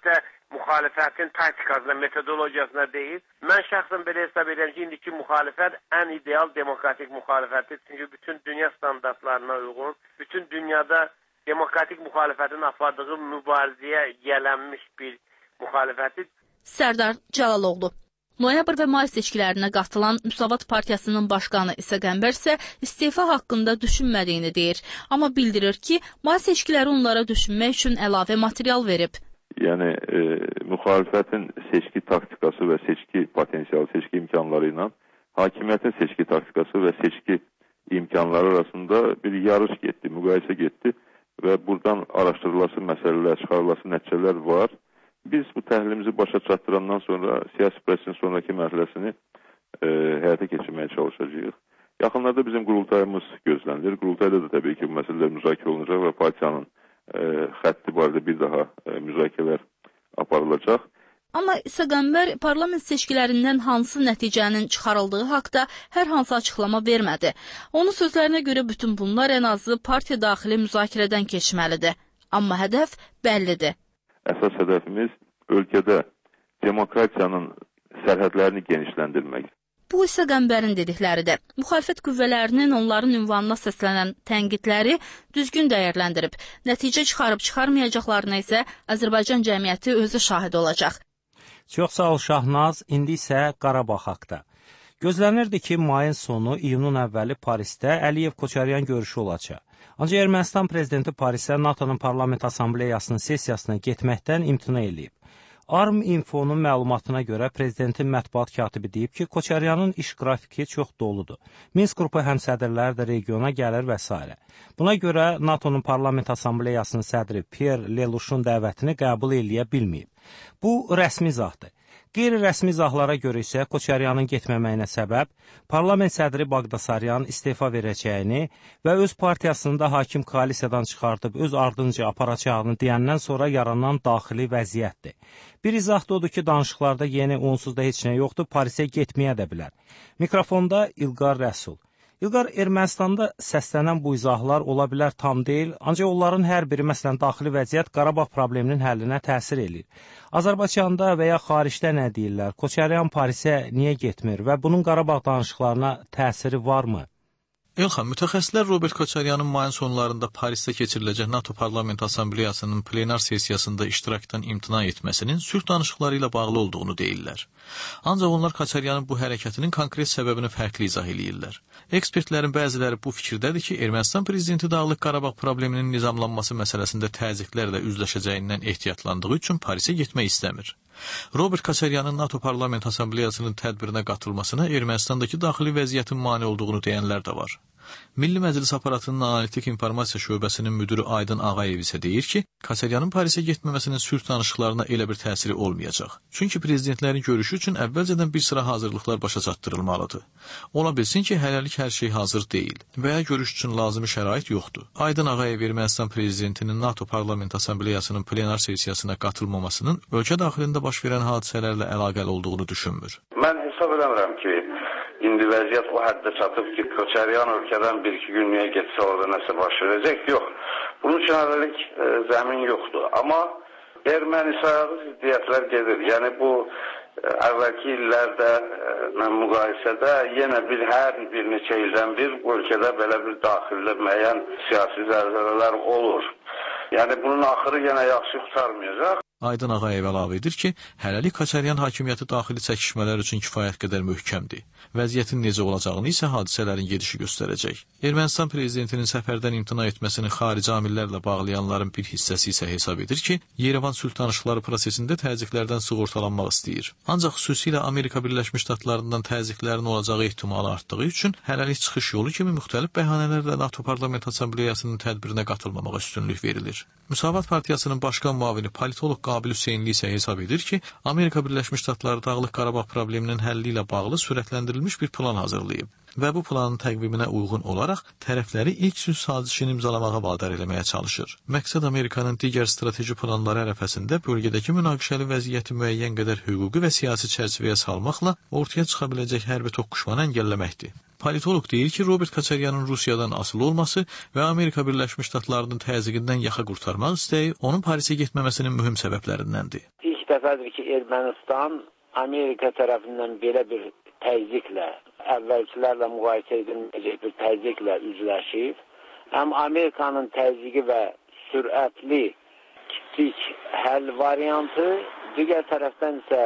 S23: müxalifətin taktikasına, metodologiyasına deyil. Mən şəxsən belə hesab edirəm ki, indiki müxalifət ən ideal demokratik müxalifətdir. Çünki bütün dünya standartlarına uyğun, bütün dünyada demokratik müxalifətin apardığı mübarizəyə yələnmiş bir müxalifətdir.
S2: Sərdar Cəlaloğlu. Noyabr və may seçkilərinə qatılan Müsavat Partiyasının başqanı İsa Qəmbər isə istefa haqqında düşünmədiyini deyir. Amma bildirir ki, may seçkiləri onlara düşünmək üçün əlavə material verib.
S3: Yəni, e, müxalifətin seçki taktikası və seçki potensialı, seçki imkanları ilə hakimiyyətin seçki taktikası və seçki imkanları arasında bir yarış getdi, müqayisə getdi və buradan araşdırılası məsələlər, çıxarılası nəticələr var. Biz bu təhlilimizi başa çatdırandan sonra siyasi prosesin sonraki mərhələsini e, həyata keçirməyə çalışacağıq. Yaxınlarda bizim qurultayımız gözlənilir. Qurultayda da təbii ki, bu məsələlər müzakirə olunacaq və partiyanın e, xətti barədə bir daha e, müzakirələr aparılacaq.
S2: Amma İsa Qəmbər parlament seçkilərindən hansı nəticənin çıxarıldığı haqda hər hansı açıqlama vermədi. Onun sözlərinə görə bütün bunlar ən azı partiya daxili müzakirədən keçməlidir. Amma hədəf bəllidir.
S3: Əsas hədəfimiz ölkədə demokratiyanın sərhədlərini genişləndirmək.
S2: Bu İsa Qəmbərin dedikləridir. Müxalifət qüvvələrinin onların ünvanına səslənən tənqidləri düzgün dəyərləndirib. Nəticə çıxarıb çıxarmayacaqlarına isə Azərbaycan cəmiyyəti özü şahid olacaq.
S17: Çox sağ ol Şahnaz. İndi isə Qarabağ haqda. Gözlənirdi ki, mayın sonu, iyunun əvvəli Parisdə Əliyev-Koçaryan görüşü olacaq. Ancaq Ermənistan prezidenti Parisdə NATOnun Parlament Assambleyasının sessiyasına getməkdən imtina eləyib. Arm-Infonun məlumatına görə prezidentin mətbuat katibi deyib ki, Koçaryanın iş qrafiki çox doludur. Minsk qrupu həmsədrləri də regiona gəlir və s. Buna görə NATOnun Parlament Assambleyasının sədri Pierre Leluşun dəvətini qəbul eləyə bilməyib. Bu rəsmi izahdır. Qeyri-rəsmi izahlara görə isə Koçaryanın getməməyinə səbəb parlament sədri Baqdasaryan istefa verəcəyini və öz partiyasını da hakim koalisiyadan çıxardıb öz ardınca aparacağını deyəndən sonra yaranan daxili vəziyyətdir. Bir izah da odur ki, danışıqlarda yeni onsuz da heç nə yoxdur, Parisə getməyə də bilər. Mikrofonda İlqar Rəsul. İlqar, Ermənistanda səslənən bu izahlar ola bilər tam deyil, ancaq onların hər biri, məsələn, daxili vəziyyət Qarabağ probleminin həllinə təsir edir. Azərbaycanda və ya xaricdə nə deyirlər? Koçaryan Parisə niyə getmir və bunun Qarabağ danışıqlarına təsiri varmı?
S5: Elxan, mütəxəssislər Robert Koçaryanın mayın sonlarında Parisdə keçiriləcək NATO Parlament Assambleyasının plenar sessiyasında iştirakdan imtina etməsinin sülh danışıqları ilə bağlı olduğunu deyirlər. Ancaq onlar Koçaryanın bu hərəkətinin konkret səbəbini fərqli izah eləyirlər. Ekspertlərin bəziləri bu fikirdədir ki, Ermənistan prezidenti Dağlıq Qarabağ probleminin nizamlanması məsələsində təzyiqlərlə üzləşəcəyindən ehtiyatlandığı üçün Parisə getmək istəmir. Robert Koçaryanın NATO Parlament Assambleyasının tədbirinə qatılmasına Ermənistandakı daxili vəziyyətin mane olduğunu deyənlər də var. Milli Məclis Aparatının Analitik İnformasiya Şöbəsinin müdürü Aydın Ağayev isə deyir ki, Koçaryanın Parisə getməməsinin sülh danışıqlarına elə bir təsiri olmayacaq. Çünki prezidentlərin görüşü üçün əvvəlcədən bir sıra hazırlıqlar başa çatdırılmalıdır. Ola bilsin ki, hələlik hər şey hazır deyil və ya görüş üçün lazımi şərait yoxdur. Aydın Ağayev Ermənistan prezidentinin NATO Parlament Assambleyasının plenar sessiyasına qatılmamasının ölkə daxilində baş verən hadisələrlə əlaqəli olduğunu düşünmür.
S22: Mən hesab edirəm ki, İndi vəziyyət o həddə çatıb ki, Koçaryan ölkədən bir-iki günlüyə getsə orada nəsə baş verəcək? Yox. Bunun üçün hələlik e, zəmin yoxdur. Amma Ermənistanlı ziddiyyətlər gedir. Yəni bu e, əvvəlki illərdə e, müqayisədə yenə bir hər bir neçə ildən bir bu ölkədə belə bir daxildə müəyyən siyasi zəlzələlər olur. Yəni bunun axırı yenə yaxşı qurtarmayacaq.
S5: Aydın Ağayev əlavə edir ki, hələlik Koçaryan hakimiyyəti daxili çəkişmələr üçün kifayət qədər möhkəmdir. Vəziyyətin necə olacağını isə hadisələrin gedişi göstərəcək. Ermənistan prezidentinin səfərdən imtina etməsini xarici amillərlə bağlayanların bir hissəsi isə hesab edir ki, Yerevan sülh danışıqları prosesində təzyiqlərdən sığortalanmaq istəyir. Ancaq xüsusilə Amerika Birləşmiş Ştatlarından təzyiqlərin olacağı ehtimalı artdığı üçün hələlik çıxış yolu kimi müxtəlif bəhanələrlə NATO Parlament Assambleyasının tədbirinə qatılmamağa üstünlük verilir. Müsavat Partiyasının başqan müavini politoloq Qabil Hüseynli isə hesab edir ki, Amerika Birləşmiş Ştatları Dağlıq Qarabağ probleminin həlli ilə bağlı sürətləndirilmiş bir plan hazırlayıb və bu planın təqviminə uyğun olaraq tərəfləri ilk sülh sazişini imzalamağa vadar eləməyə çalışır. Məqsəd Amerikanın digər strateji planları ərəfəsində bölgədəki münaqişəli vəziyyəti müəyyən qədər hüquqi və siyasi çərçivəyə salmaqla ortaya çıxa biləcək hərbi toqquşmanı əngəlləməkdir. Politoloq deyir ki, Robert Koçaryanın Rusiyadan asılı olması və Amerika Birləşmiş Ştatlarının təzyiqindən yaxa qurtarmaq istəyi onun Parisə getməməsinin mühüm səbəblərindəndir.
S22: İlk
S4: dəfədir ki, Ermənistan Amerika tərəfindən belə bir təzyiqlə, əvvəlkilərlə müqayisə edilməyəcək bir təzyiqlə üzləşib. Həm Amerikanın təzyiqi və sürətli kiçik həll variantı, digər tərəfdən isə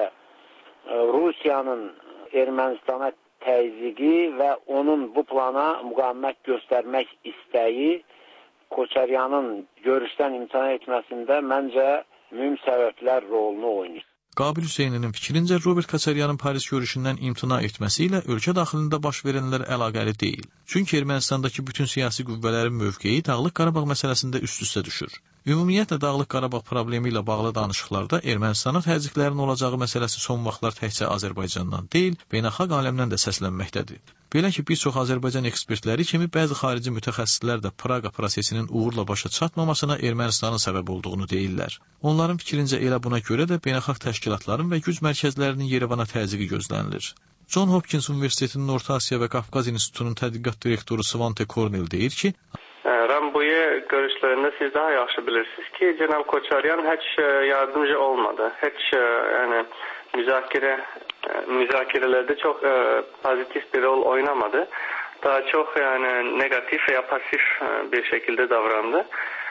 S4: Rusiyanın Ermənistana təzyiqi və onun bu plana müqavimət göstərmək istəyi Koçaryanın görüşdən imtina etməsində məncə mühüm səbəblər rolunu oynayır.
S5: Qabil Hüseyninin fikrincə Robert Koçaryanın Paris görüşündən imtina etməsi ilə ölkə daxilində baş verənlər əlaqəli deyil. Çünki Ermənistandakı bütün siyasi qüvvələrin mövqeyi Dağlıq Qarabağ məsələsində üst-üstə düşür. Ümumiyyətlə Dağlıq Qarabağ problemi ilə bağlı danışıqlarda Ermənistana təzyiqlərin olacağı məsələsi son vaxtlar təkcə Azərbaycandan deyil, beynəlxalq aləmdən də səslənməkdədir. Belə ki, bir çox Azərbaycan ekspertləri kimi bəzi xarici mütəxəssislər də Praqa prosesinin uğurla başa çatmamasına Ermənistanın səbəb olduğunu deyirlər. Onların fikrincə elə buna görə də beynəlxalq təşkilatların və güc mərkəzlərinin Yerevana təzyiqi gözlənilir. John Hopkins Universitetinin Orta Asiya və Qafqaz İnstitutunun tədqiqat direktoru Svante Kornel deyir ki,
S19: Rambo'ya görüşlerinde siz daha yaxşı bilirsiniz ki Cenab Koçaryan hiç yardımcı olmadı. Hiç yani müzakere müzakerelerde çok e, pozitif bir rol oynamadı. Daha çok yani negatif veya pasif bir şekilde davrandı.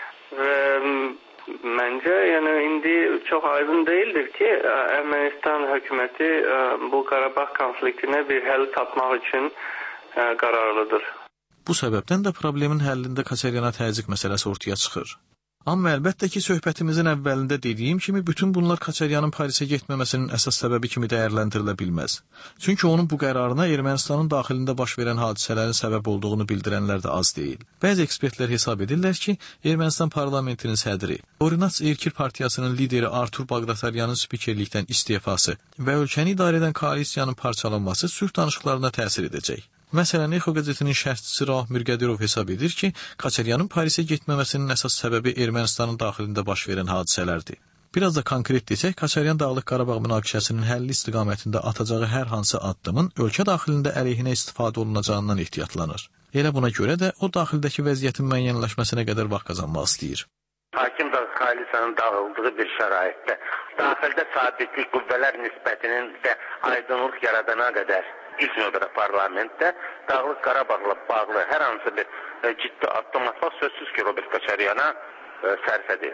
S19: Ve bence yani indi çok aydın değildir ki Ermenistan hükümeti e, bu Karabağ konfliktine bir hel tapmak için e, kararlıdır.
S5: Bu səbəbdən də problemin həllində Koçaryana təzyiq məsələsi ortaya çıxır. Amma əlbəttə ki, söhbətimizin əvvəlində dediyim kimi, bütün bunlar Koçaryanın Parisə getməməsinin əsas səbəbi kimi dəyərləndirilə bilməz. Çünki onun bu qərarına Ermənistanın daxilində baş verən hadisələrin səbəb olduğunu bildirənlər də az deyil. Bəzi ekspertlər hesab edirlər ki, Ermənistan parlamentinin sədri, Orinats Erkir partiyasının lideri Artur Bağdataryanın spikerlikdən istefası və ölkəni idarə edən koalisiyanın parçalanması sülh danışıqlarına təsir edəcək. Məsələn, Exo qəzetinin şərhçisi Rahim Mirqədirov hesab edir ki, Koçaryanın Parisə getməməsinin əsas səbəbi Ermənistanın daxilində baş verən hadisələrdir. Biraz da konkret desək, Koçaryan Dağlıq Qarabağ münaqişəsinin həlli istiqamətində atacağı hər hansı addımın ölkə daxilində əleyhinə istifadə olunacağından ehtiyatlanır. Elə buna görə də o daxildəki vəziyyətin müəyyənləşməsinə qədər vaxt qazanmaq istəyir.
S22: Hakim da koalisiyanın dağıldığı bir şəraitdə daxildə sabitlik qüvvələr nisbətinin də aydınlıq yaradana qədər ilk növbədə parlamentdə Dağlıq Qarabağla bağlı hər hansı bir e, ciddi addım atmaq sözsüz ki, Robert Koçaryana e, sərfədir.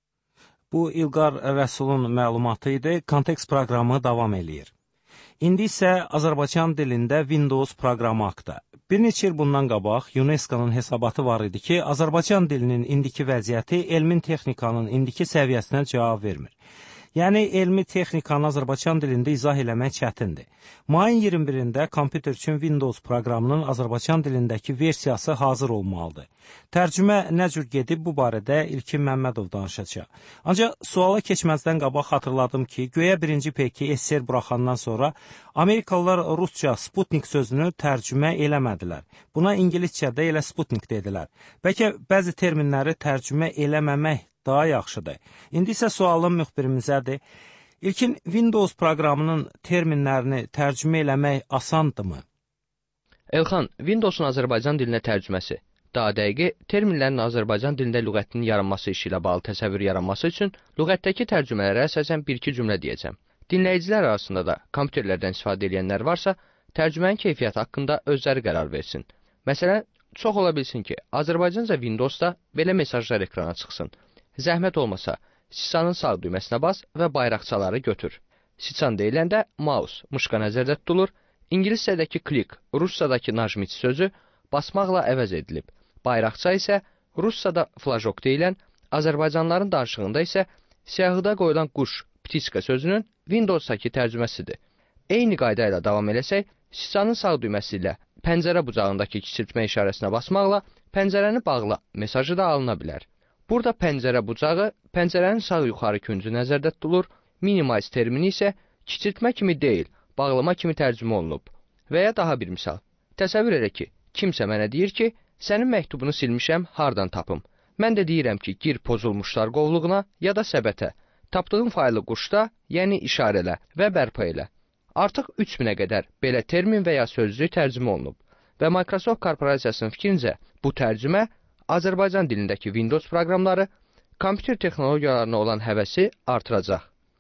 S17: Bu İlqar Rəsulun məlumatı idi. Kontekst proqramı davam eləyir. İndi isə Azərbaycan dilində Windows proqramı haqqında. Bir neçə il bundan qabaq UNESCO-nun hesabatı var idi ki, Azərbaycan dilinin indiki vəziyyəti elmin texnikanın indiki səviyyəsinə cavab vermir. Yəni, elmi texnikanı Azərbaycan dilində izah eləmək çətindir. Mayın iyirmi birində kompüter üçün Windows proqramının Azərbaycan dilindəki versiyası hazır olmalıdır. Tərcümə nə cür gedib bu barədə İlkin Məmmədov danışacaq. Ancaq suala keçməzdən qabaq xatırladım ki, göyə birinci peyki S S R buraxandan sonra Amerikalılar Rusca Sputnik sözünü tərcümə eləmədilər. Buna İngiliscədə elə Sputnik dedilər. Bəlkə bəzi terminləri tərcümə eləməmək daha yaxşıdır. İndi isə sualım müxbirimizədir. İlkin Windows proqramının terminlərini tərcümə eləmək asandırmı?
S6: Elxan, Windows'un Azərbaycan dilinə tərcüməsi. Daha dəqiqi, terminlərin Azərbaycan dilində lüğətinin yaranması işi ilə bağlı təsəvvür yaranması üçün lüğətdəki tərcümələrə əsasən bir-iki cümlə deyəcəm. Dinləyicilər arasında da kompüterlərdən istifadə edənlər varsa, tərcümənin keyfiyyəti haqqında özləri qərar versin. Məsələn, çox ola bilsin ki, Azərbaycanca Windows'da belə mesajlar ekrana çıxsın. Zəhmət olmasa, siçanın sağ düyməsinə bas və bayraqçaları götür. Siçan deyiləndə mouse, muşqa nəzərdə tutulur, İngiliscədəki click, Ruscadakı najmit sözü basmaqla əvəz edilib. Bayraqça isə Ruscada flajok deyilən, Azərbaycanlıların danışığında isə siyahıda qoyulan quş, ptiçka sözünün Windows'dakı tərcüməsidir. Eyni qayda ilə davam eləsək, siçanın sağ düyməsi ilə pəncərə bucağındakı kiçiltmə işarəsinə basmaqla pəncərəni bağla mesajı da alına bilər. Burada pəncərə bucağı, pəncərənin sağ yuxarı küncü nəzərdə tutulur, minimize termini isə kiçiltmə kimi deyil, bağlama kimi tərcümə olunub. Və ya daha bir misal. Təsəvvür elə ki, kimsə mənə deyir ki, sənin məktubunu silmişəm, hardan tapım? Mən də deyirəm ki, gir pozulmuşlar qovluğuna ya da səbətə. Tapdığın faylı quşda, yəni işarələ və bərpa elə. Artıq üç minə qədər belə termin və ya sözlük tərcümə olunub. Və Microsoft korporasiyasının fikrincə bu tərcümə Azərbaycan dilindəki Windows proqramları kompüter texnologiyalarına olan həvəsi artıracaq.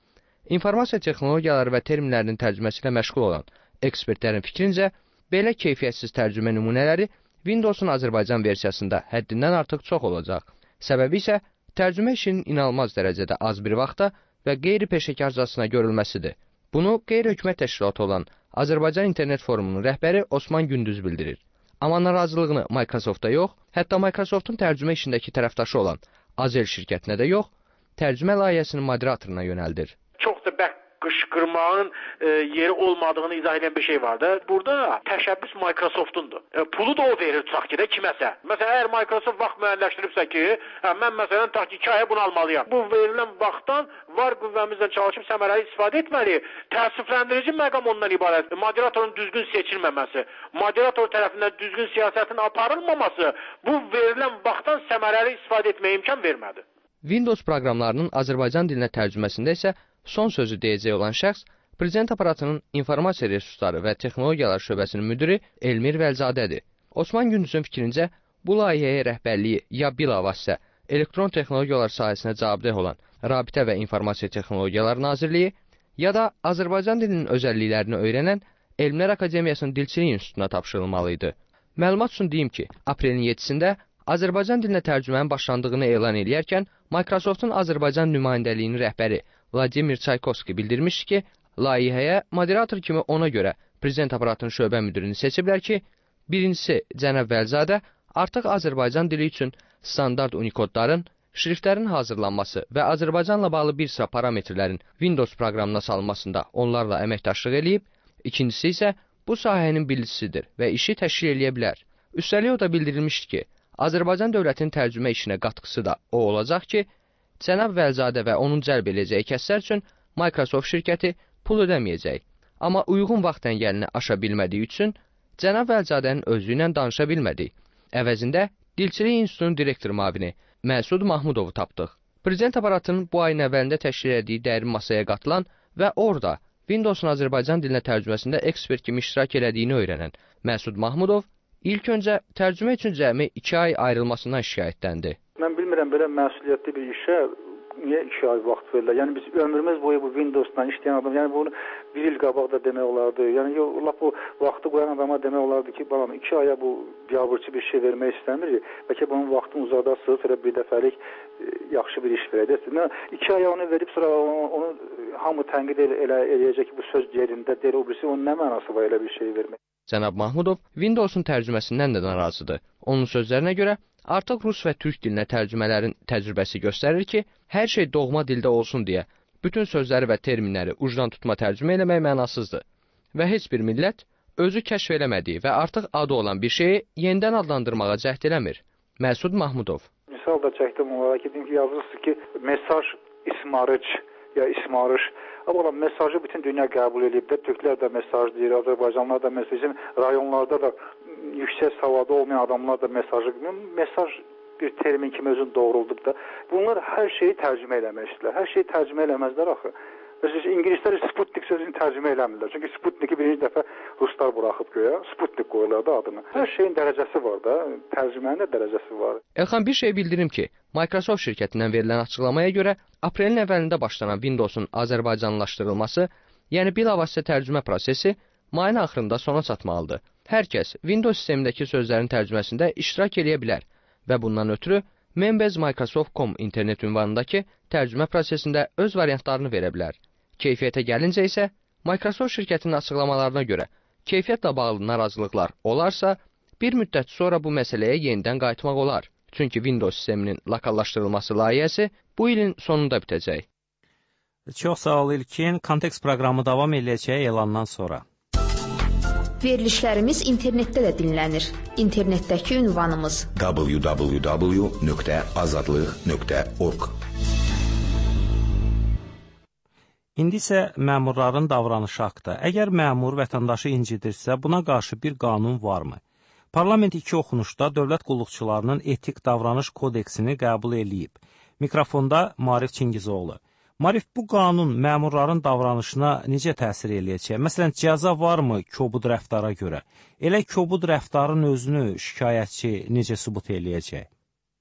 S6: İnformasiya texnologiyaları və terminlərinin tərcüməsi ilə məşğul olan ekspertlərin fikrincə, belə keyfiyyətsiz tərcümə nümunələri Windowsun Azərbaycan versiyasında həddindən artıq çox olacaq. Səbəbi isə tərcümə işinin inanılmaz dərəcədə az bir vaxtda və qeyri-peşəkarcasına görülməsidir. Bunu qeyri-hökumət təşkilatı olan Azərbaycan İnternet Forumunun rəhbəri Osman Gündüz bildirir. Amma narazılığını Microsoftda yox, hətta Microsoftun tərcümə işindəki tərəfdaşı olan Azel şirkətinə də yox, tərcümə layihəsinin moderatoruna yönəldir.
S7: Çox da bək qışqırmağın e, yeri olmadığını izah edən bir şey var da. Burada təşəbbüs Microsoftundur. E, pulu da o verir tutaq ki də kiməsə. Məsələn, əgər Microsoft vaxt müəyyənləşdiribsə ki, hə, mən məsələn tutaq ki, iki aya bunu almalıyam. Bu verilən vaxtdan var qüvvəmizlə çalışıb səmərəli istifadə etməliyik. Təəssüfləndirici məqam ondan ibarət. Moderatorun düzgün seçilməməsi, moderator tərəfindən düzgün siyasətin aparılmaması bu verilən vaxtdan səmərəli istifadə etməyə imkan vermədi.
S6: Windows proqramlarının Azərbaycan dilinə tərcüməsində isə son sözü deyəcək olan şəxs Prezident aparatının İnformasiya Resursları və Texnologiyalar şöbəsinin müdiri Elmir Vəlzadədir. Osman Gündüzün fikrincə, bu layihəyə rəhbərliyi ya bilavasitə elektron texnologiyalar sahəsinə cavabdeh olan Rabitə və İnformasiya Texnologiyaları Nazirliyi, ya da Azərbaycan dilinin özəlliklərini öyrənən Elmlər Akademiyasının Dilçilik İnstitutuna tapşırılmalı idi. Məlumat üçün deyim ki, aprelin yeddisində Azərbaycan dilinə tərcümənin başlandığını elan edərkən Microsoftun Azərbaycan nümayəndəliyinin rəhbəri Vladimir Çaykovski bildirmişdi ki, layihəyə moderator kimi ona görə Prezident aparatının şöbə müdirini seçiblər ki, birincisi Cənab Vəlzadə artıq Azərbaycan dili üçün standart unikodların, şriftlərin hazırlanması və Azərbaycanla bağlı bir sıra parametrlərin Windows proqramına salınmasında onlarla əməkdaşlıq eləyib, ikincisi isə bu sahənin bilicisidir və işi təşkil eləyə bilər. Üstəlik o da bildirilmişdi ki, Azərbaycan dövlətinin tərcümə işinə qatqısı da o olacaq ki, Cənab Vəlzadə və onun cəlb edəcəyi kəslər üçün Microsoft şirkəti pul ödəməyəcək. Amma uyğun vaxt əngəlini aşa bilmədiyi üçün Cənab Vəlzadənin özü ilə danışa bilmədik. Əvəzində Dilçilik İnstitutunun direktor müavini Məsud Mahmudovu tapdıq. Prezident aparatının bu ayın əvvəlində təşkil etdiyi dərin masaya qatılan və orada Windowsun Azərbaycan dilinə tərcüməsində ekspert kimi iştirak elədiyini öyrənən Məsud Mahmudov ilk öncə tərcümə üçün cəmi iki ay ayrılmasından şikayətləndi.
S20: Mən bilmirəm, belə məsuliyyətli bir işə niyə iki ay vaxt verirlər? Yəni biz ömrümüz boyu bu Windows'dan işləyən adam, yəni bunu bir il qabaq da demək olardı. Yəni lap o vaxtı qoyan adama demək olardı ki, balam iki aya bu biabırçı bir şey vermək istəmir. Bəlkə bunun vaxtını uzadasınız, sonra bir dəfəlik yaxşı bir iş verəcəksiniz. İki aya onu verib sonra onu, onu hamı tənqid elə eləyəcək ki, bu söz yerində deyil, o birisi onun nə mənası var elə bir şey vermək?
S6: Cənab Mahmudov Windowsun tərcüməsindən də narazıdır. Onun sözlərinə görə artıq rus və türk dilinə tərcümələrin təcrübəsi göstərir ki, hər şey doğma dildə olsun deyə bütün sözləri və terminləri ucdan tutma tərcümə eləmək mənasızdır və heç bir millət özü kəşf eləmədiyi və artıq adı olan bir şeyi yenidən adlandırmağa cəhd eləmir. Məsud Mahmudov.
S20: Misal da çəkdim onlara ki, yazırsınız ki, mesaj ismarıc ya ismarış. Amma mesajı bütün dünya qəbul edib də, türklər də mesaj deyir, Azərbaycanlılar da mesaj, rayonlarda da yüksək savada olmayan adamlar da mesajı, mesaj bir termin kimi özünü doğruldub da. Bunlar hər şeyi tərcümə eləmək istəyirlər. Hər şeyi tərcümə eləməzlər axı. Məsələn, İngilislər Sputnik sözünü tərcümə eləmirlər. Çünki Sputniki birinci dəfə ruslar buraxıb göyə, Sputnik qoyurlar da adını. Hər şeyin dərəcəsi var da, tərcümənin də dərəcəsi var.
S6: Elxan, bir şey bildirim ki, Microsoft şirkətindən verilən açıqlamaya görə aprelin əvvəlində başlanan Windowsun Azərbaycanlaşdırılması, yəni bilavasitə tərcümə prosesi mayın axırında sona çatmalıdır. Hər kəs Windows sistemindəki sözlərin tərcüməsində iştirak edə bilər və bundan ötürü Members Microsoft nöqtə com internet ünvanındakı tərcümə prosesində öz variantlarını verə bilər. Keyfiyyətə gəlincə isə Microsoft şirkətinin açıqlamalarına görə keyfiyyətlə bağlı narazılıqlar olarsa, bir müddət sonra bu məsələyə yenidən qayıtmaq olar. Çünki Windows sisteminin lokallaşdırılması layihəsi bu ilin sonunda bitəcək.
S17: Çox sağ ol İlkin. Kontekst proqramı davam edəcək elandan sonra.
S13: Verilişlərimiz internetdə də dinlənir. İnternetdəki ünvanımız w w w nöqtə azadlıq nöqtə org.
S17: İndi isə məmurların davranışı haqqında. Əgər məmur vətəndaşı incidirsə, buna qarşı bir qanun varmı? Parlament iki oxunuşda dövlət qulluqçularının etik davranış kodeksini qəbul eləyib. Mikrofonda Marif Çingizoğlu. Marif, bu qanun məmurların davranışına necə təsir eləyəcək? Məsələn, cəza varmı kobud rəftara görə? Elə kobud rəftarın özünü şikayətçi necə sübut eləyəcək?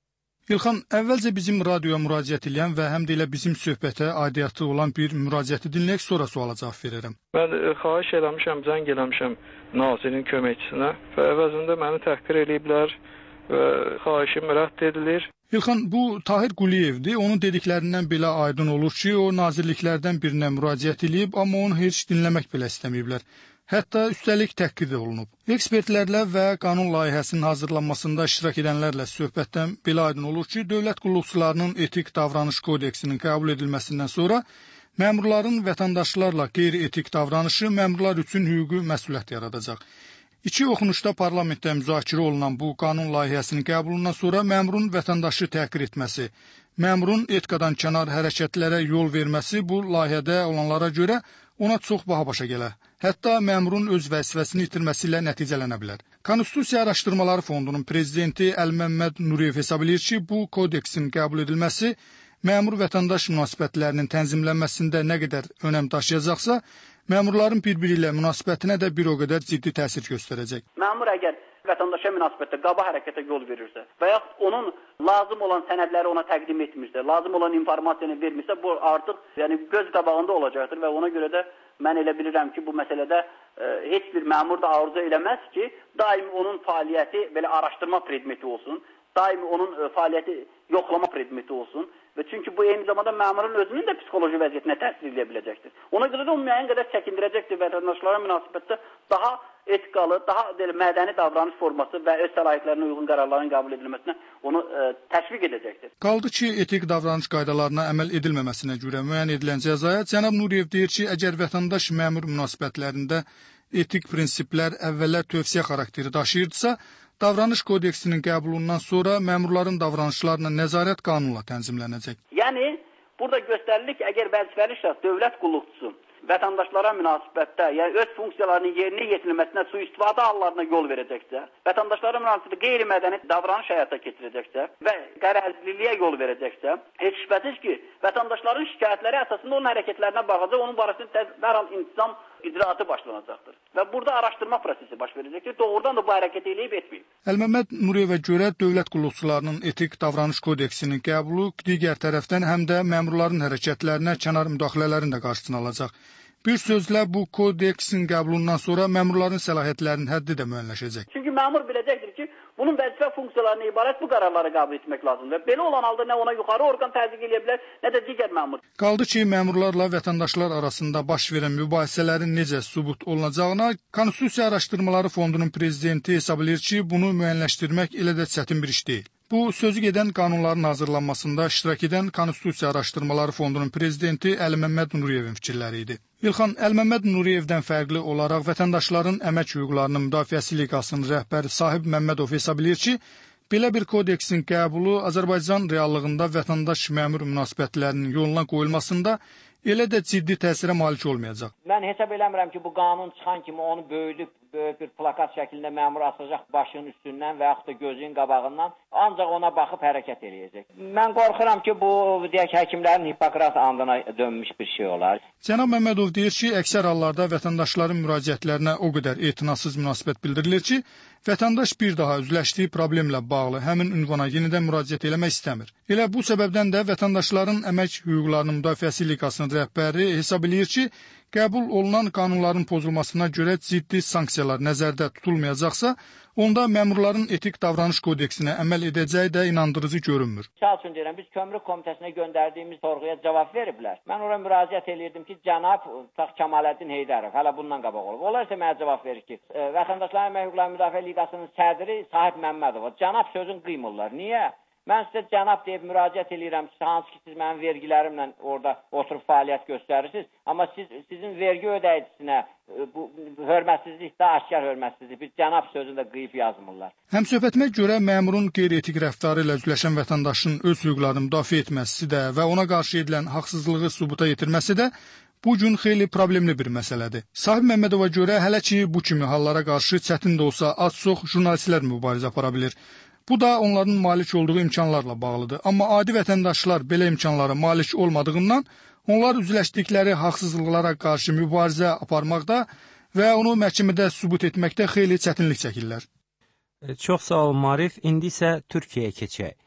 S8: İlxan, əvvəlcə bizim radioya müraciət edən və həm də elə bizim söhbətə aidiyyatı olan bir müraciəti dinləyək, sonra suala cavab verərəm.
S9: Mən e, xahiş eləmişəm, zəng eləmişəm nazirin köməkçisinə və əvəzində məni təhqir eləyiblər və xahişim rədd edilir.
S8: İlxan, bu Tahir Quliyevdir. Onun dediklərindən belə aydın olur ki, o nazirliklərdən birinə müraciət edib, amma onu heç dinləmək belə istəməyiblər. Hətta üstəlik təhqir də olunub. Ekspertlərlə və qanun layihəsinin hazırlanmasında iştirak edənlərlə söhbətdən belə aydın olur ki, dövlət qulluqçularının etik davranış kodeksinin qəbul edilməsindən sonra məmurların vətəndaşlarla qeyri-etik davranışı məmurlar üçün hüquqi məsuliyyət yaradacaq. İki oxunuşda parlamentdə müzakirə olunan bu qanun layihəsinin qəbulundan sonra məmurun vətəndaşı təhqir etməsi, məmurun etikadan kənar hərəkətlərə yol verməsi bu layihədə olanlara görə ona çox baha başa gələr. Hətta məmurun öz vəzifəsini itirməsi ilə nəticələnə bilər. Konstitusiya Araşdırmaları Fondunun prezidenti Əlməmməd Nuriyev hesab edir ki, bu kodeksin qəbul edilməsi məmur-vətəndaş münasibətlərinin tənzimlənməsində nə qədər önəm daşıyacaqsa, məmurların bir-biri ilə münasibətinə də bir o qədər ciddi təsir göstərəcək.
S10: Məmur əgər vətəndaşa münasibətdə qaba hərəkətə yol verirsə və yaxud onun lazım olan sənədləri ona təqdim etmirsə, lazım olan informasiyanı vermirsə, bu artıq yəni göz qabağında olacaqdır və ona görə də mən elə bilirəm ki, bu məsələdə e, heç bir məmur da arzu eləməz ki, daim onun fəaliyyəti belə araşdırma predmeti olsun, daim onun e, fəaliyyəti yoxlama predmeti olsun və çünki bu eyni zamanda məmurun özünün də psixoloji vəziyyətinə təsir edə biləcəkdir. Ona görə də o müəyyən qədər çəkindirəcəkdir vətəndaşlara münasibətdə daha etikalı, daha deyil, mədəni davranış forması və öz səlahiyyətlərinə uyğun qərarların qəbul edilməsinə onu e, təşviq edəcəkdir.
S8: Qaldı ki, etik davranış qaydalarına əməl edilməməsinə görə müəyyən edilən cəzaya cənab Nuriyev deyir ki, əgər vətəndaş məmur münasibətlərində etik prinsiplər əvvəllər tövsiyə xarakteri daşıyırdısa, davranış kodeksinin qəbulundan sonra məmurların davranışlarına nəzarət qanunla tənzimlənəcək.
S10: Yəni, burada göstərilir ki, əgər vəzifəli şəxs dövlət qulluqçusu vətəndaşlara münasibətdə, yəni öz funksiyalarının yerinə yetirilməsinə sui-istifadə hallarına yol verəcəksə, vətəndaşlara münasibətdə qeyri-mədəni davranış həyata keçirəcəksə və qərəzliliyə yol verəcəksə, heç şübhəsiz ki, vətəndaşların şikayətləri əsasında onun hərəkətlərinə baxacaq, onun barəsində dərhal intizam icraatı başlanacaqdır. Və burada araşdırma prosesi baş verəcəkdir. Doğrudan da bu hərəkət eləyib etməyib.
S8: Əlməmməd Nuriyevə görə dövlət qulluqçularının etik davranış kodeksinin qəbulu digər tərəfdən həm də məmurların hərəkətlərinə kənar müdaxilələrin də qarşısını alacaq. Bir sözlə bu kodeksin qəbulundan sonra məmurların səlahiyyətlərinin həddi də müəyyənləşəcək.
S10: Çünki məmur biləcəkdir ki, bunun vəzifə funksiyalarına ibarət bu qərarları qəbul etmək lazımdır. Belə olan halda nə ona yuxarı orqan təzyiq edə bilər, nə də digər məmur.
S8: Qaldı ki, məmurlarla vətəndaşlar arasında baş verən mübahisələrin necə sübut olunacağına Konstitusiya Araşdırmaları Fondunun prezidenti hesab edir ki, bunu müəyyənləşdirmək elə də çətin bir iş deyil. Bu, sözü gedən qanunların hazırlanmasında iştirak edən Konstitusiya Araşdırmaları Fondunun prezidenti Əlməmməd Nuriyevin fikirləri idi. İlxan, Əlməmməd Nuriyevdən fərqli olaraq vətəndaşların əmək hüquqlarının müdafiəsi liqasının rəhbəri Sahib Məmmədov hesab edir ki, belə bir kodeksin qəbulu Azərbaycan reallığında vətəndaş-məmur münasibətlərinin yoluna qoyulmasında elə də ciddi təsirə malik olmayacaq.
S24: Mən hesab eləmirəm ki, bu qanun çıxan kimi onu böyüdüb, böyük bir plakat şəklində məmur asacaq başının üstündən və yaxud da gözünün qabağından, ancaq ona baxıb hərəkət eləyəcək. Mən qorxuram ki, bu deyək həkimlərin Hipokrat andına dönmüş bir şey olar.
S8: Cənab Məmmədov deyir ki, əksər hallarda vətəndaşların müraciətlərinə o qədər etinasız münasibət bildirilir ki, vətəndaş bir daha üzləşdiyi problemlə bağlı həmin ünvana yenidən müraciət eləmək istəmir. Elə bu səbəbdən də vətəndaşların əmək hüquqlarının müdafiəsi liqasının rəhbəri hesab edir ki, qəbul olunan qanunların pozulmasına görə ciddi sanksiyalar nəzərdə tutulmayacaqsa, onda məmurların etik davranış kodeksinə əməl edəcəyi də inandırıcı görünmür.
S24: Misal üçün deyirəm, biz Kömrük Komitəsinə göndərdiyimiz sorğuya cavab veriblər. Mən ora müraciət edirdim ki, cənab Kamaləddin Heydərov, hələ bundan qabaq olub. Onlar isə mənə cavab verir ki, Vətəndaşların Əmək Hüquqları Müdafiə Liqasının sədri Sahib Məmmədov, cənab sözün qıymırlar. Niyə? Mən sizə cənab deyib müraciət edirəm ki, hansı ki siz mənim vergilərimlə orada oturub fəaliyyət göstərirsiniz, amma siz sizin vergi ödəyicisinə bu hörmətsizlik də aşkar hörmətsizlik, bir cənab sözünü də qıyıb yazmırlar.
S8: Həmsöhbətimə görə məmurun qeyri-etik rəftarı ilə üzləşən vətəndaşın öz hüquqlarını müdafiə etməsi də və ona qarşı edilən haqsızlığı sübuta yetirməsi də bu gün xeyli problemli bir məsələdir. Sahib Məmmədova görə hələ ki bu kimi hallara qarşı çətin də olsa az-çox jurnalistlər mübarizə apara bilir. Bu da onların malik olduğu imkanlarla bağlıdır. Amma adi vətəndaşlar belə imkanlara malik olmadığından onlar üzləşdikləri haqsızlıqlara qarşı mübarizə aparmaqda və onu məhkəmədə sübut etməkdə xeyli çətinlik çəkirlər.
S17: Çox sağ ol Marif. İndi isə Türkiyəyə keçək.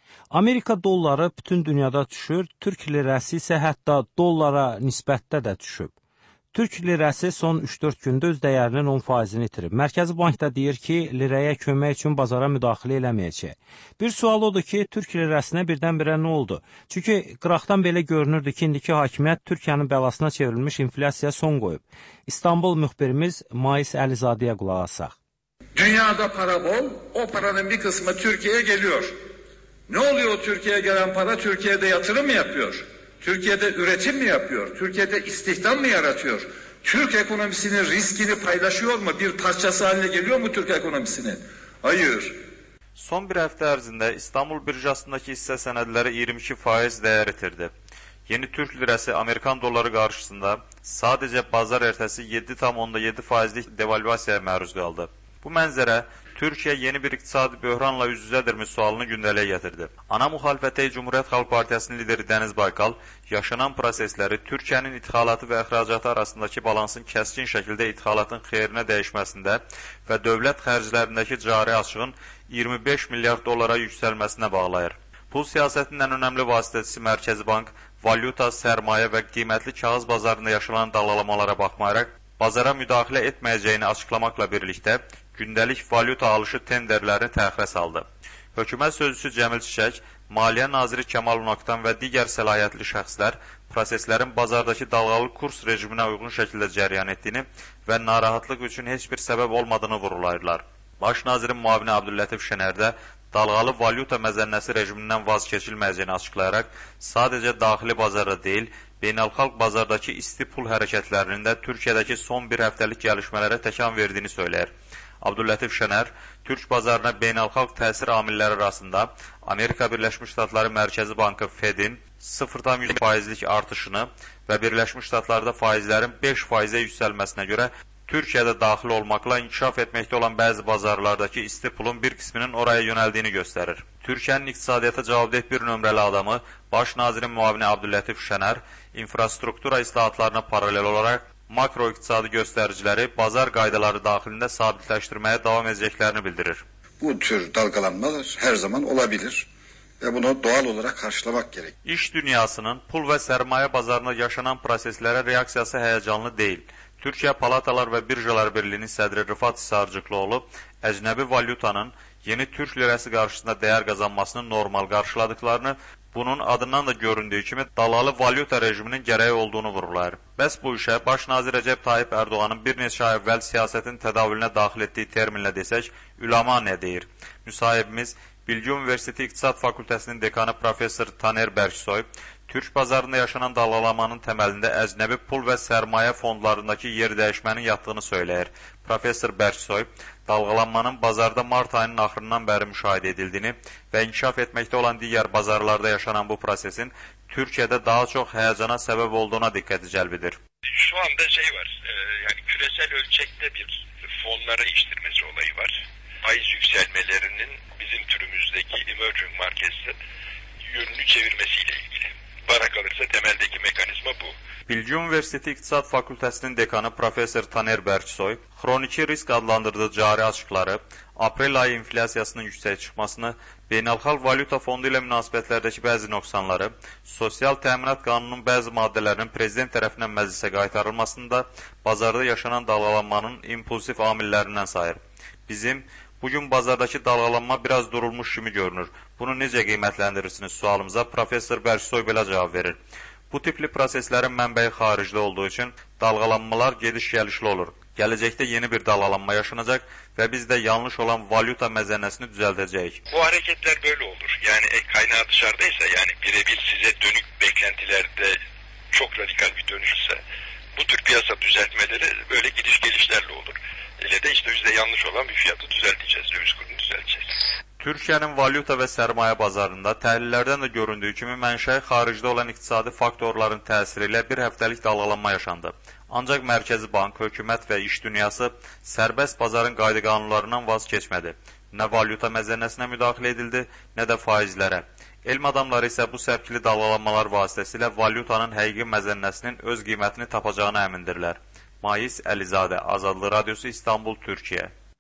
S17: Amerika dolları bütün dünyada düşür, Türk lirəsi isə hətta dollara nisbətdə də düşüb. Türk lirəsi son üç dörd gündə öz dəyərinin on faizini itirib. Mərkəzi Bank da deyir ki, lirəyə kömək üçün bazara müdaxilə eləməyəcək. Bir sual odur ki, Türk lirəsinə birdən-birə nə oldu? Çünki qıraqdan belə görünürdü ki, indiki hakimiyyət Türkiyənin bəlasına çevrilmiş inflyasiyaya son qoyub. İstanbul müxbirimiz Mais Əlizadəyə qulaq asaq.
S11: Dünyada para bol, o paranın bir kısmı Türkiye'ye geliyor. Ne oluyor Türkiye'ye gelen para? Türkiye'de yatırım mı yapıyor? Türkiye'de üretim mi yapıyor? Türkiye'de istihdam mı yaratıyor? Türk ekonomisinin riskini paylaşıyor mu? Bir parçası haline geliyor mu Türk ekonomisinin? Hayır.
S12: Son bir həftə ərzində İstanbul birjasındakı hissə sənədləri iyirmi iki faiz dəyər itirdi. Yeni Türk lirəsi Amerikan dolları qarşısında sadəcə bazar ertəsi yeddi tam onda yeddi faizlik devalvasiyaya məruz qaldı. Bu mənzərə Türkiyə yeni bir iqtisadi böhranla üz-üzədirmi sualını gündəliyə gətirdi. Ana müxalifətə Cumhuriyet Xalq Partiyasının lideri Dəniz Baykal yaşanan prosesləri Türkiyənin ixalatı və ixracatı arasındakı balansın kəskin şəkildə ixalatın xeyrinə dəyişməsində və dövlət xərclərindəki cari açığın iyirmi beş milyard dollara yüksəlməsinə bağlayır. Pul siyasətinin ən önəmli vasitəçisi Mərkəzi Bank, valyuta, sərmayə və qiymətli kağız bazarında yaşanan dalğalamalara baxmayaraq, bazara müdaxilə etməyəcəyini açıqlamaqla birlikdə gündəlik valyuta alışı tenderlərini təxirə saldı. Hökumət sözçüsü Cəmil Çiçək, Maliyyə Naziri Kəmal Unaktan və digər səlahiyyətli şəxslər proseslərin bazardakı dalğalı kurs rejiminə uyğun şəkildə cəryan etdiyini və narahatlıq üçün heç bir səbəb olmadığını vurğulayırlar. Baş nazirin müavini Abdüllətif Şənər də dalğalı valyuta məzənnəsi rejimindən vaz keçilməyəcəyini açıqlayaraq, sadəcə daxili bazarda deyil, beynəlxalq bazardakı isti pul hərəkətlərinin də Türkiyədəki son bir həftəlik gəlişmələrə təkan verdiyini söyləyir. Abdüllətif Şənər, Türk bazarına beynəlxalq təsir amilləri arasında Amerika Birləşmiş Ştatları Mərkəzi Bankı Fedin sıfır tam yüz faizlik artışını və Birləşmiş Ştatlarda faizlərin beş faizə yüksəlməsinə görə Türkiyədə daxil olmaqla inkişaf etməkdə olan bəzi bazarlardakı isti pulun bir qisminin oraya yönəldiyini göstərir. Türkiyənin iqtisadiyyata cavabdeh bir nömrəli adamı, Baş nazirin müavini Abdüllətif Şənər, infrastruktura islahatlarına paralel olaraq makroiqtisadi göstəriciləri bazar qaydaları daxilində sabitləşdirməyə davam edəcəklərini bildirir.
S15: Bu tür dalgalanmalar her zaman olabilir ve bunu doğal olarak karşılamak gerek.
S12: İş dünyasının pul və sərmayə bazarında yaşanan proseslərə reaksiyası həyəcanlı deyil. Türkiyə Palatalar və Birjalar Birliyinin sədri Rıfat Sarcıqlıoğlu, əcnəbi valyutanın yeni Türk lirəsi qarşısında dəyər qazanmasını normal qarşıladıklarını, bunun adından da göründüyü kimi dalalı valyuta rejiminin gərəyi olduğunu vurğulayır. Bəs bu işə Baş nazir Rəcəb Tayyip Ərdoğanın bir neçə ay əvvəl siyasətin tədavülünə daxil etdiyi terminlə desək, ülama nə deyir? Müsahibimiz Bilgi Universiteti İqtisad Fakültəsinin dekanı professor Taner Bərksoy, Türk bazarında yaşanan dalğalamanın təməlində əcnəbi pul və sərmayə fondlarındakı yer dəyişmənin yatdığını söyləyir. Professor Bərksoy, dalğalanmanın bazarda mart ayının axırından bəri müşahidə edildiyini və inkişaf etməkdə olan digər bazarlarda yaşanan bu prosesin Türkiyədə daha çox həyəcana səbəb olduğuna diqqəti cəlb edir.
S16: Şu anda şey var, e, yani küresel ölçekte bir fonlara iştirmesi olayı var. Faiz yükselmelerinin bizim türümüzdeki emerging markets'e yönünü çevirmesiyle ilgili. Bana kalırsa temeldeki mekanizma bu.
S12: Bilgi Universiteti İqtisad Fakültəsinin dekanı professor Taner Bərksoy, xroniki risk adlandırdığı cari açıqları, aprel ayı inflyasiyasının yüksək çıxmasını, beynəlxalq valyuta fondu ilə münasibətlərdəki bəzi nöqsanları, sosial təminat qanununun bəzi maddələrinin prezident tərəfindən məclisə qaytarılmasını da bazarda yaşanan dalğalanmanın impulsiv amillərindən sayır. Bizim bugün bazardakı dalğalanma biraz durulmuş kimi görünür. Bunu necə qiymətləndirirsiniz sualımıza professor Bərksoy belə cavab verir. Bu tipli proseslərin mənbəyi xaricdə olduğu üçün dalğalanmalar gediş-gəlişli olur. Gələcəkdə yeni bir dalğalanma yaşanacaq və biz də yanlış olan valyuta məzənnəsini düzəldəcəyik.
S16: Bu hareketler böyle olur. Yani e, kaynağı dışarıdaysa, yani birebir size dönük beklentilerde çok radikal bir dönüşse, bu tür piyasa düzeltmeleri böyle gidiş gelişlerle olur. Öyle de işte bizde yanlış olan bir fiyatı düzelteceğiz, döviz kurunu düzelteceğiz.
S12: Türkiyənin valyuta və sərmayə bazarında təhlillərdən də göründüyü kimi mənşəyi xaricdə olan iqtisadi faktorların təsiri ilə bir həftəlik dalğalanma yaşandı. Ancaq Mərkəzi Bank, hökumət və iş dünyası sərbəst bazarın qayda-qanunlarından vaz keçmədi. Nə valyuta məzənnəsinə müdaxilə edildi, nə də faizlərə. Elm adamları isə bu səpkili dalğalanmalar vasitəsilə valyutanın həqiqi məzənnəsinin öz qiymətini tapacağına əmindirlər. Mais Əlizadə, Azadlı Radiosu, İstanbul, Türkiyə.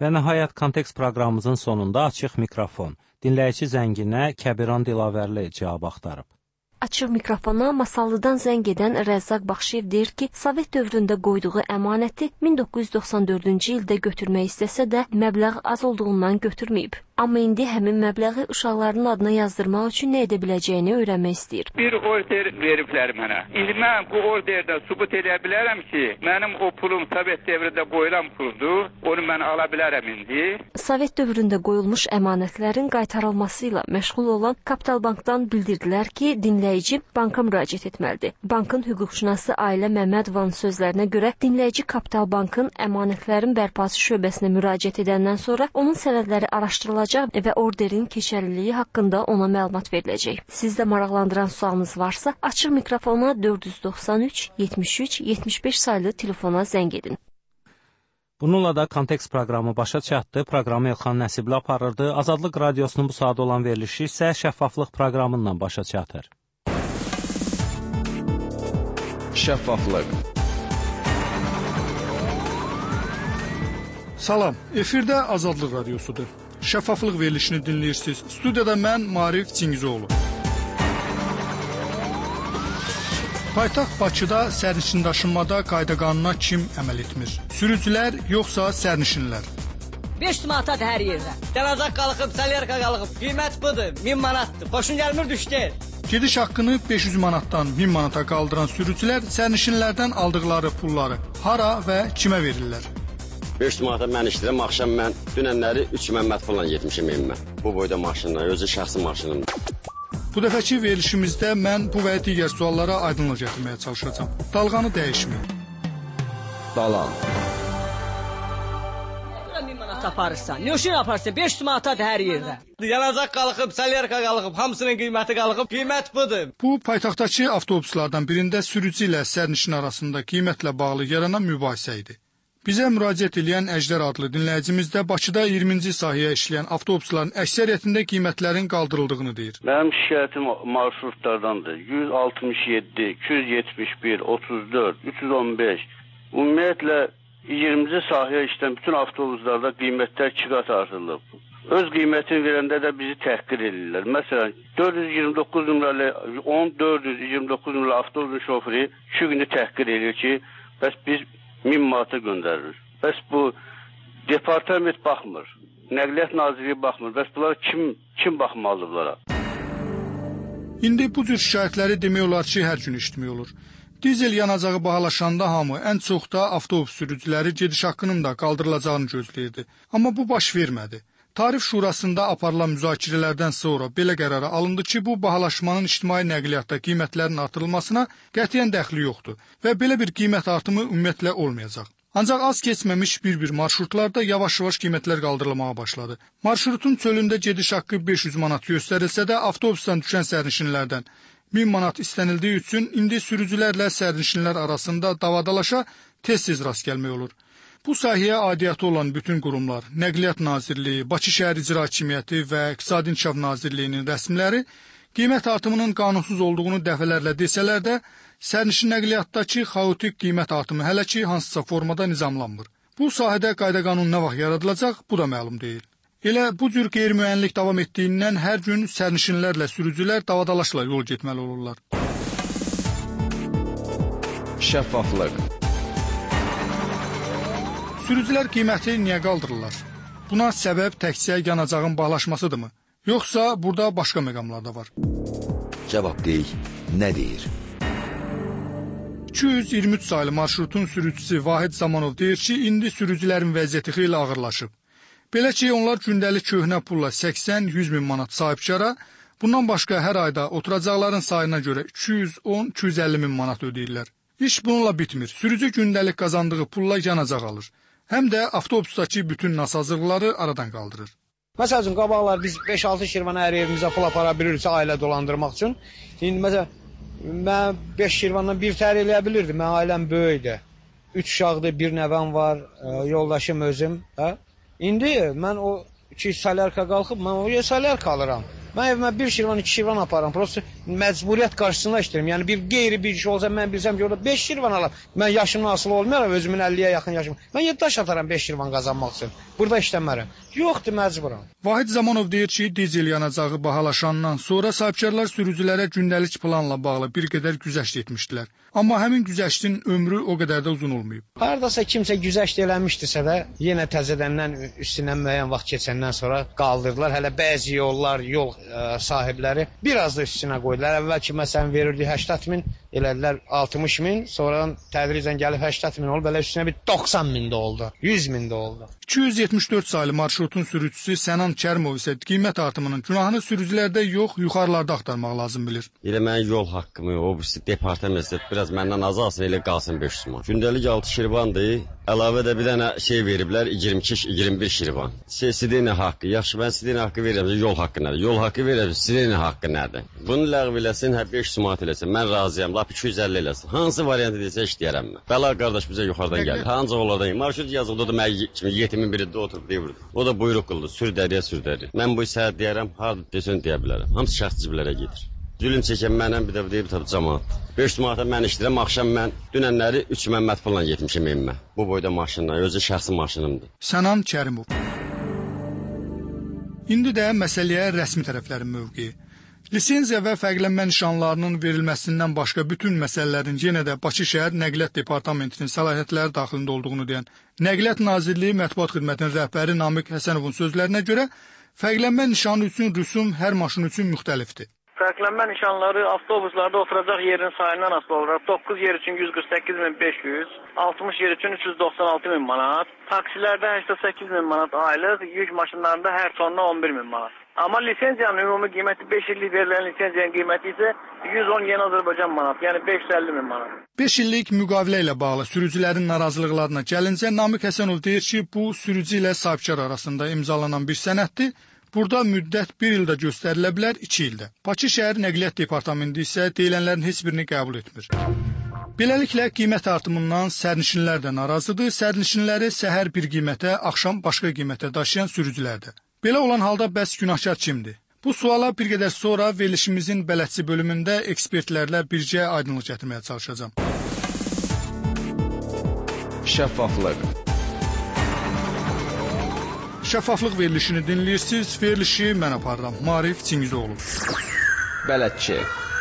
S17: Və nəhayət kontekst proqramımızın sonunda açıq mikrofon. Dinləyici zənginə Kəbiran Dilavərli cavab axtarıb.
S1: Açıq mikrofona Masallıdan zəng edən Rəzzaq Baxşev deyir ki, Sovet dövründə qoyduğu əmanəti min doqquz yüz doxsan dördüncü ildə götürmək istəsə də məbləğ az olduğundan götürməyib. Amma indi həmin məbləği uşaqlarının adına yazdırmaq üçün nə edə biləcəyini öyrənmək istəyir.
S14: Bir order veriblər mənə. İndi mən bu orderdə sübut edə bilərəm ki, mənim o pulum Sovet dövründə qoyulan puldur, onu mən ala bilərəm indi.
S1: Sovet dövründə qoyulmuş əmanətlərin qaytarılması ilə məşğul olan Kapital Bankdan bildirdilər ki, dinləyici banka müraciət etməlidir. Bankın hüquqşünası Ailə Məmmədovanın sözlərinə görə dinləyici Kapital Bankın əmanətlərin bərpası şöbəsinə müraciət edəndən sonra onun sənədləri araşdırılacaq və orderin keçərliliyi haqqında ona məlumat veriləcək. Sizdə maraqlandıran sualınız varsa, açıq mikrofona dörd yüz doxsan üç yetmiş üç yetmiş beş saylı telefona zəng edin.
S17: Bununla da kontekst proqramı başa çatdı. Proqramı Elxan Nəsibli aparırdı. Azadlıq Radiosunun bu saat olan verilişi isə şəffaflıq proqramından başa çatır.
S18: Şəffaflıq.
S8: Salam, efirdə Azadlıq Radiosudur. Şəffaflıq verilişini dinləyirsiniz. Studiyada mən Marif Cingizoğlu. Paytaxt Bakıda sərnişin daşınmada qayda-qanuna kim əməl etmir? Sürücülər yoxsa sərnişinlər?
S21: beş manatdır hər yerdə. Gələcək qalxıb, salyerka qalxıb. Qiymət budur, min manatdır. Xoşun gəlmir düşdü.
S8: Gediş haqqını beş yüz manatdan min manata qaldıran sürücülər sərnişinlərdən aldıqları pulları hara və kimə verirlər?
S25: beş yüz manata mən işləyirəm, axşam mən dünənləri üç Məmməd pulla getmişim evimə. Bu boyda maşınla, özü şəxsi maşınımdır.
S8: Bu dəfəki verilişimizdə mən bu və digər suallara aydınlıq gətirməyə çalışacağam. Dalğanı dəyişməyin.
S18: Dalan.
S21: min manat aparırsan, nə üçün aparırsan? beş yüz manatadır hər yerdə. Yanacaq qalxıb, salyerka qalxıb, hamısının qiyməti qalxıb, qiymət budur.
S8: Bu, paytaxtdakı avtobuslardan birində sürücü ilə sərnişin arasında qiymətlə bağlı yaranan mübahisə idi. Bizə müraciət edən Əjdər adlı dinləyicimiz də Bakıda iyirminci sahəyə işləyən avtobusların əksəriyyətində qiymətlərin qaldırıldığını deyir.
S26: Mənim şikayətim marşrutlardandır. yüz altmış yeddi, iki yüz yetmiş bir, otuz dörd, üç yüz on beş. Ümumiyyətlə iyirminci sahəyə işləyən bütün avtobuslarda qiymətlər iki qat artırılıb. Öz qiymətini verəndə də bizi təhqir edirlər. Məsələn, dörd yüz iyirmi doqquz nömrəli on dörd yüz iyirmi doqquz nömrəli avtobusun şoförü iki günü təhqir edir ki, bəs biz min manata göndərilir. Bəs bu departament baxmır, Nəqliyyat Nazirliyi baxmır. Bəs bunlar kim kim baxmalıdır bunlara?
S8: İndi bu cür şikayətləri demək olar ki, hər gün eşitmək olur. Dizel yanacağı bahalaşanda hamı, ən çox da avtobus sürücüləri gediş haqqının da qaldırılacağını gözləyirdi. Amma bu baş vermədi. Tarif Şurasında aparılan müzakirələrdən sonra belə qərara alındı ki, bu bahalaşmanın ictimai nəqliyyatda qiymətlərin artırılmasına qətiyyən dəxli yoxdur və belə bir qiymət artımı ümumiyyətlə olmayacaq. Ancaq az keçməmiş bir-bir marşrutlarda yavaş-yavaş qiymətlər qaldırılmağa başladı. Marşrutun çölündə gediş haqqı beş yüz manat göstərilsə də, avtobusdan düşən sərnişinlərdən min manat istənildiyi üçün indi sürücülərlə sərnişinlər arasında davadalaşa tez-tez rast gəlmək olur. Bu sahəyə aidiyyatı olan bütün qurumlar, Nəqliyyat Nazirliyi, Bakı Şəhər İcra Hakimiyyəti və İqtisadi İnkişaf Nazirliyinin rəsmiləri qiymət artımının qanunsuz olduğunu dəfələrlə desələr də, sərnişin nəqliyyatdakı xaotik qiymət artımı hələ ki hansısa formada nizamlanmır. Bu sahədə qayda-qanun nə vaxt yaradılacaq, bu da məlum deyil. Elə bu cür qeyri-müəyyənlik davam etdiyindən hər gün sərnişinlərlə sürücülər davadalaşla yol getməli olurlar.
S18: Şəffaflıq.
S8: Sürücülər qiyməti niyə qaldırırlar? Buna səbəb təkcə yanacağın bahalaşmasıdırmı? Yoxsa burada başqa məqamlar da var?
S18: Cavab deyil, nə deyir?
S8: iki yüz iyirmi üç saylı marşrutun sürücüsü Vahid Zamanov deyir ki, indi sürücülərin vəziyyəti xeyli ağırlaşıb. Belə ki, onlar gündəlik köhnə pulla səksən yüz min manat sahibkara, bundan başqa hər ayda oturacaqların sayına görə iki yüz on iki yüz əlli min manat ödəyirlər. İş bununla bitmir. Sürücü gündəlik qazandığı pulla yanacaq alır. Həm də avtobusdakı bütün nasazlıqları aradan qaldırır.
S27: Məsəl üçün, qabaqlar biz beş altı şirvana hər evimizə pul apara biliriksə ailə dolandırmaq üçün. İndi məsələn, mən beş şirvandan bir tər eləyə bilirdim. Mən ailəm böyükdür. Üç uşaqdır, bir nəvəm var, yoldaşım özüm. Hə? İndi mən o iki salyarka qalxıb, mən o salyarka alıram. Mən evimə bir şirvan, iki şirvan aparıram. Prosta məcburiyyət qarşısında işləyirəm. Yəni bir qeyri bir iş olsa mən bilsəm ki, orada beş şirvan alam. Mən yaşımdan asılı olmayarım, özümün əlliyə yaxın yaşım. Mən yeddi daş ataram beş şirvan qazanmaq üçün. Burada işləmərəm. Yoxdur, məcburam.
S8: Vahid Zamanov deyir ki, dizel yanacağı bahalaşandan sonra sahibkarlar sürücülərə gündəlik planla bağlı bir qədər güzəşt etmişdilər. Amma həmin güzəştin ömrü o qədər də uzun olmayıb.
S27: Hardasa kimsə güzəşt eləmişdirsə də, yenə təzədəndən üstündən müəyyən vaxt keçəndən sonra qaldırdılar. Hələ bəzi yollar, yol ə, sahibləri biraz da üstünə qoydular. Əvvəlki məsələn verirdi səksən min, elədilər altmış min, sonradan tədricən gəlib səksən min olub, belə üstünə bir doxsan min də oldu, yüz min də oldu.
S8: iki yüz yetmiş dörd saylı marşrutun sürücüsü Sənan Kərimov isə qiymət artımının günahını sürücülərdə yox, yuxarılarda axtarmaq lazım bilir.
S25: Elə mənim yol haqqımı, o birisi departament biraz məndən az alsın, elə qalsın beş yüz man. Gündəlik altı şirvandır, əlavə də bir dənə şey veriblər, iyirmi iki iyirmi bir şirvan. Şey, sidena haqqı, yaxşı mən sidena haqqı verirəm, yol haqqı nədir? Yol haqqı verirəm, sidena haqqı nədir? Bunu ləğv eləsin, hə beş yüz manat eləsin, mən razıyam, lap iki yüz əlli eləsin. Hansı variant edirsə işləyərəm mən. Bəla qardaş bizə yuxarıdan gəlir, ancaq onlardan marşrut yazıldı, o da mən kimi yetimin birində oturub deyirdi. O da buyruq qıldı, sür dəriyə, sür dəriyə. Mən bu səhət deyərəm, harada desən deyə bilərəm. Hamısı şəxsciblərə gedir. Zülüm çəkən mənəm, bir də deyib tabii cəmaat. beş yüz manata mən işləyirəm, axşam mən dünənləri üç Məmməd pulla getmişəm evimə. Bu boyda maşınla, özü şəxsi maşınımdır.
S8: Sənan Kərimov. İndi də məsələyə rəsmi tərəflərin mövqeyi. Lisenziya və fərqlənmə nişanlarının verilməsindən başqa bütün məsələlərin yenə də Bakı şəhər Nəqliyyat Departamentinin səlahiyyətləri daxilində olduğunu deyən Nəqliyyat Nazirliyi Mətbuat Xidmətinin rəhbəri Namiq Həsənovun sözlərinə görə fərqlənmə nişanı üçün rüsum hər maşın üçün müxtəlifdir.
S2: Fərqlənmə nişanları avtobuslarda oturacaq yerin sayından asılı olaraq doqquz yer üçün yüz qırx səkkiz min beş yüz, altmış yer üçün üç yüz doxsan altı min manat, taksilərdə səksən səkkiz min manat aylıq, yük maşınlarında hər tonda on bir min manat. Amma lisenziyanın ümumi qiyməti beş illik verilən lisenziyanın qiyməti isə yüz on yeni Azərbaycan manat, yəni beş yüz əlli min manat.
S8: beş illik müqavilə ilə bağlı sürücülərin narazılıqlarına gəlincə Namiq Həsənov deyir ki, bu sürücü ilə sahibkar arasında imzalanan bir sənəddir. Burada müddət bir ildə göstərilə bilər, iki ildə. Bakı şəhər Nəqliyyat Departamenti isə deyilənlərin heç birini qəbul etmir. Beləliklə, qiymət artımından sərnişinlər də narazıdır, sərnişinləri səhər bir qiymətə, axşam başqa qiymətə daşıyan sürücülər də. Belə olan halda bəs günahkar kimdir? Bu suala bir qədər sonra verilişimizin bələdçi bölümündə ekspertlərlə bircə aydınlıq gətirməyə çalışacağam.
S18: Şəffaflıq.
S8: Şəffaflıq verilişini dinləyirsiniz. Verilişi mən aparıram. Maarif Çingizoğlu.
S18: Bələdçi.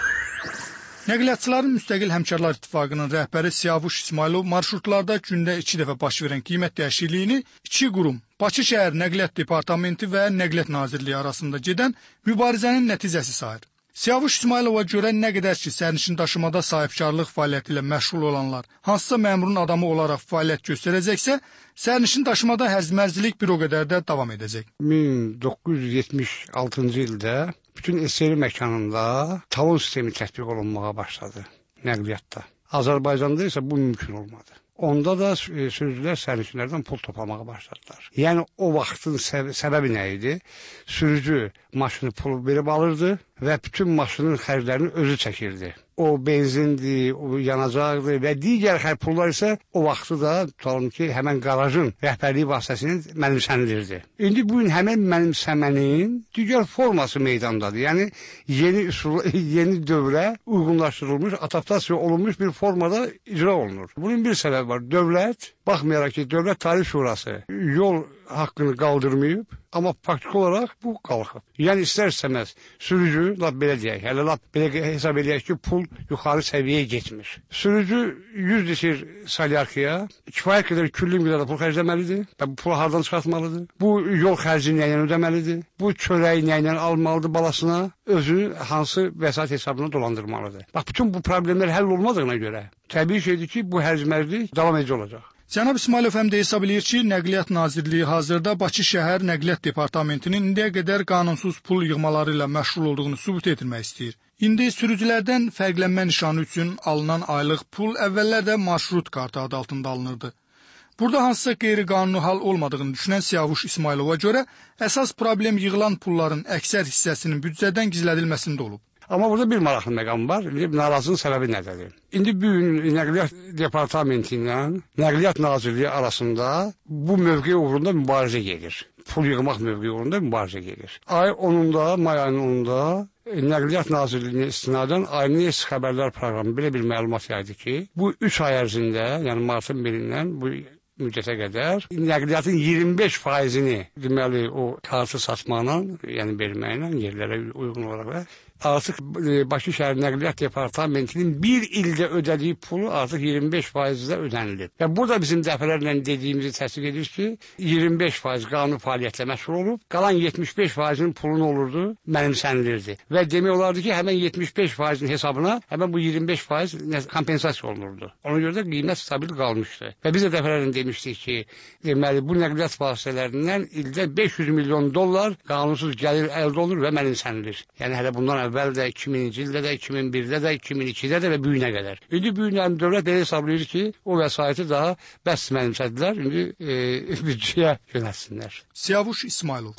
S8: Nəqliyyatçıların Müstəqil Həmkarlar İttifaqının rəhbəri Siyavuş İsmailov marşrutlarda gündə iki dəfə baş verən qiymət dəyişikliyini iki qurum, Bakı şəhər Nəqliyyat Departamenti və Nəqliyyat Nazirliyi arasında gedən mübarizənin nəticəsi sayır. Siyavuş İsmailova görə nə qədər ki, sərnişin daşımada sahibkarlıq fəaliyyəti ilə məşğul olanlar hansısa məmurun adamı olaraq fəaliyyət göstərəcəksə, sərnişin daşımada həzmərcilik bir o qədər də davam edəcək.
S3: min doqquz yüz yetmiş altıncı ildə bütün S S R məkanında talon sistemi tətbiq olunmağa başladı nəqliyyatda. Azərbaycanda isə bu mümkün olmadı. Onda da sürücülər sərnişinlərdən pul toplamağa başladılar. Yəni o vaxtın səb səbəbi nə idi? Sürücü maşını pul verib alırdı və bütün maşının xərclərini özü çəkirdi. O benzindir, o yanacaqdır və digər xərc pullar isə o vaxtı da tutalım ki, həmən qarajın rəhbərliyi vasitəsilə mənimsənilirdi. İndi bu gün həmən mənimsəmənin digər forması meydandadır. Yəni yeni üsul, yeni dövrə uyğunlaşdırılmış, adaptasiya olunmuş bir formada icra olunur. Bunun bir səbəbi var. Dövlət, baxmayaraq ki, Dövlət Tarif Şurası yol haqqını qaldırmayıb, amma praktik olaraq bu qalxıb. Yəni istər-istəməz sürücü, lap belə deyək, hələ lap belə hesab edək ki, pul yuxarı səviyyəyə getmir. Sürücü yüz litr salyarkaya kifayət qədər külli miqdarda pul xərcləməlidir və bu pulu hardan çıxartmalıdır? Bu yol xərcini nə ilə ödəməlidir? Bu çörəyi nə ilə almalıdır balasına? Özünü hansı vəsait hesabına dolandırmalıdır? Bax, bütün bu problemlər həll olmadığına görə təbii şeydir ki, bu hərcmərlik davam edici olacaq.
S8: Cənab İsmailov həm də hesab edir ki, Nəqliyyat Nazirliyi hazırda Bakı şəhər Nəqliyyat Departamentinin indiyə qədər qanunsuz pul yığmaları ilə məşğul olduğunu sübut etdirmək istəyir. İndi sürücülərdən fərqlənmə nişanı üçün alınan aylıq pul əvvəllər də marşrut kartı adı altında alınırdı. Burada hansısa qeyri-qanuni hal olmadığını düşünən Siyavuş İsmailova görə əsas problem yığılan pulların əksər hissəsinin büdcədən gizlədilməsində olub.
S3: Amma burada bir maraqlı məqam var. Narazılığın səbəbi nədir? İndi bu gün Nəqliyyat Departamenti ilə Nəqliyyat Nazirliyi arasında bu mövqe uğrunda mübarizə gedir. pul yığmaq mövqeyində mübarizə gedir. Ay onunda, may ayının onunda Nəqliyyat Nazirliyinin istinadən Ayni xəbərlər proqramı belə bir məlumat yaydı ki, bu üç ay ərzində, yəni martın birindən bu müddətə qədər nəqliyyatın iyirmi beş faizini deməli o kartı satmaqla, yəni verməklə yerlərə uyğun olaraq artıq Bakı şəhər Nəqliyyat Departamentinin bir ildə ödədiyi pulu artıq iyirmi beş faizlə ödənilib. Və burada bizim dəfələrlə dediyimizi təsdiq edir ki, iyirmi beş faiz qanun fəaliyyətlə məşğul olub, qalan yetmiş beş faizinin pulunu olurdu, mənimsənilirdi. Və demək olardı ki, həmən yetmiş beş faizin hesabına həmən bu iyirmi beş faiz kompensasiya olunurdu. Ona görə də qiymət stabil qalmışdı. Və biz də dəfələrlə demişdik ki, deməli, bu nəqliyyat vasitələrindən ildə beş yüz milyon dollar qanunsuz gəlir əldə olunur və mənimsənilir. Yəni hələ bundan əvvəl də iki minci ildə də, iki min birdə də, iki min ikidə də və bu günə qədər. İndi bu günlərin dövlət belə hesablayır ki, o vəsaiti daha bəs mənimsədilər, indi e, büdcəyə yönətsinlər.
S8: Siyavuş İsmailov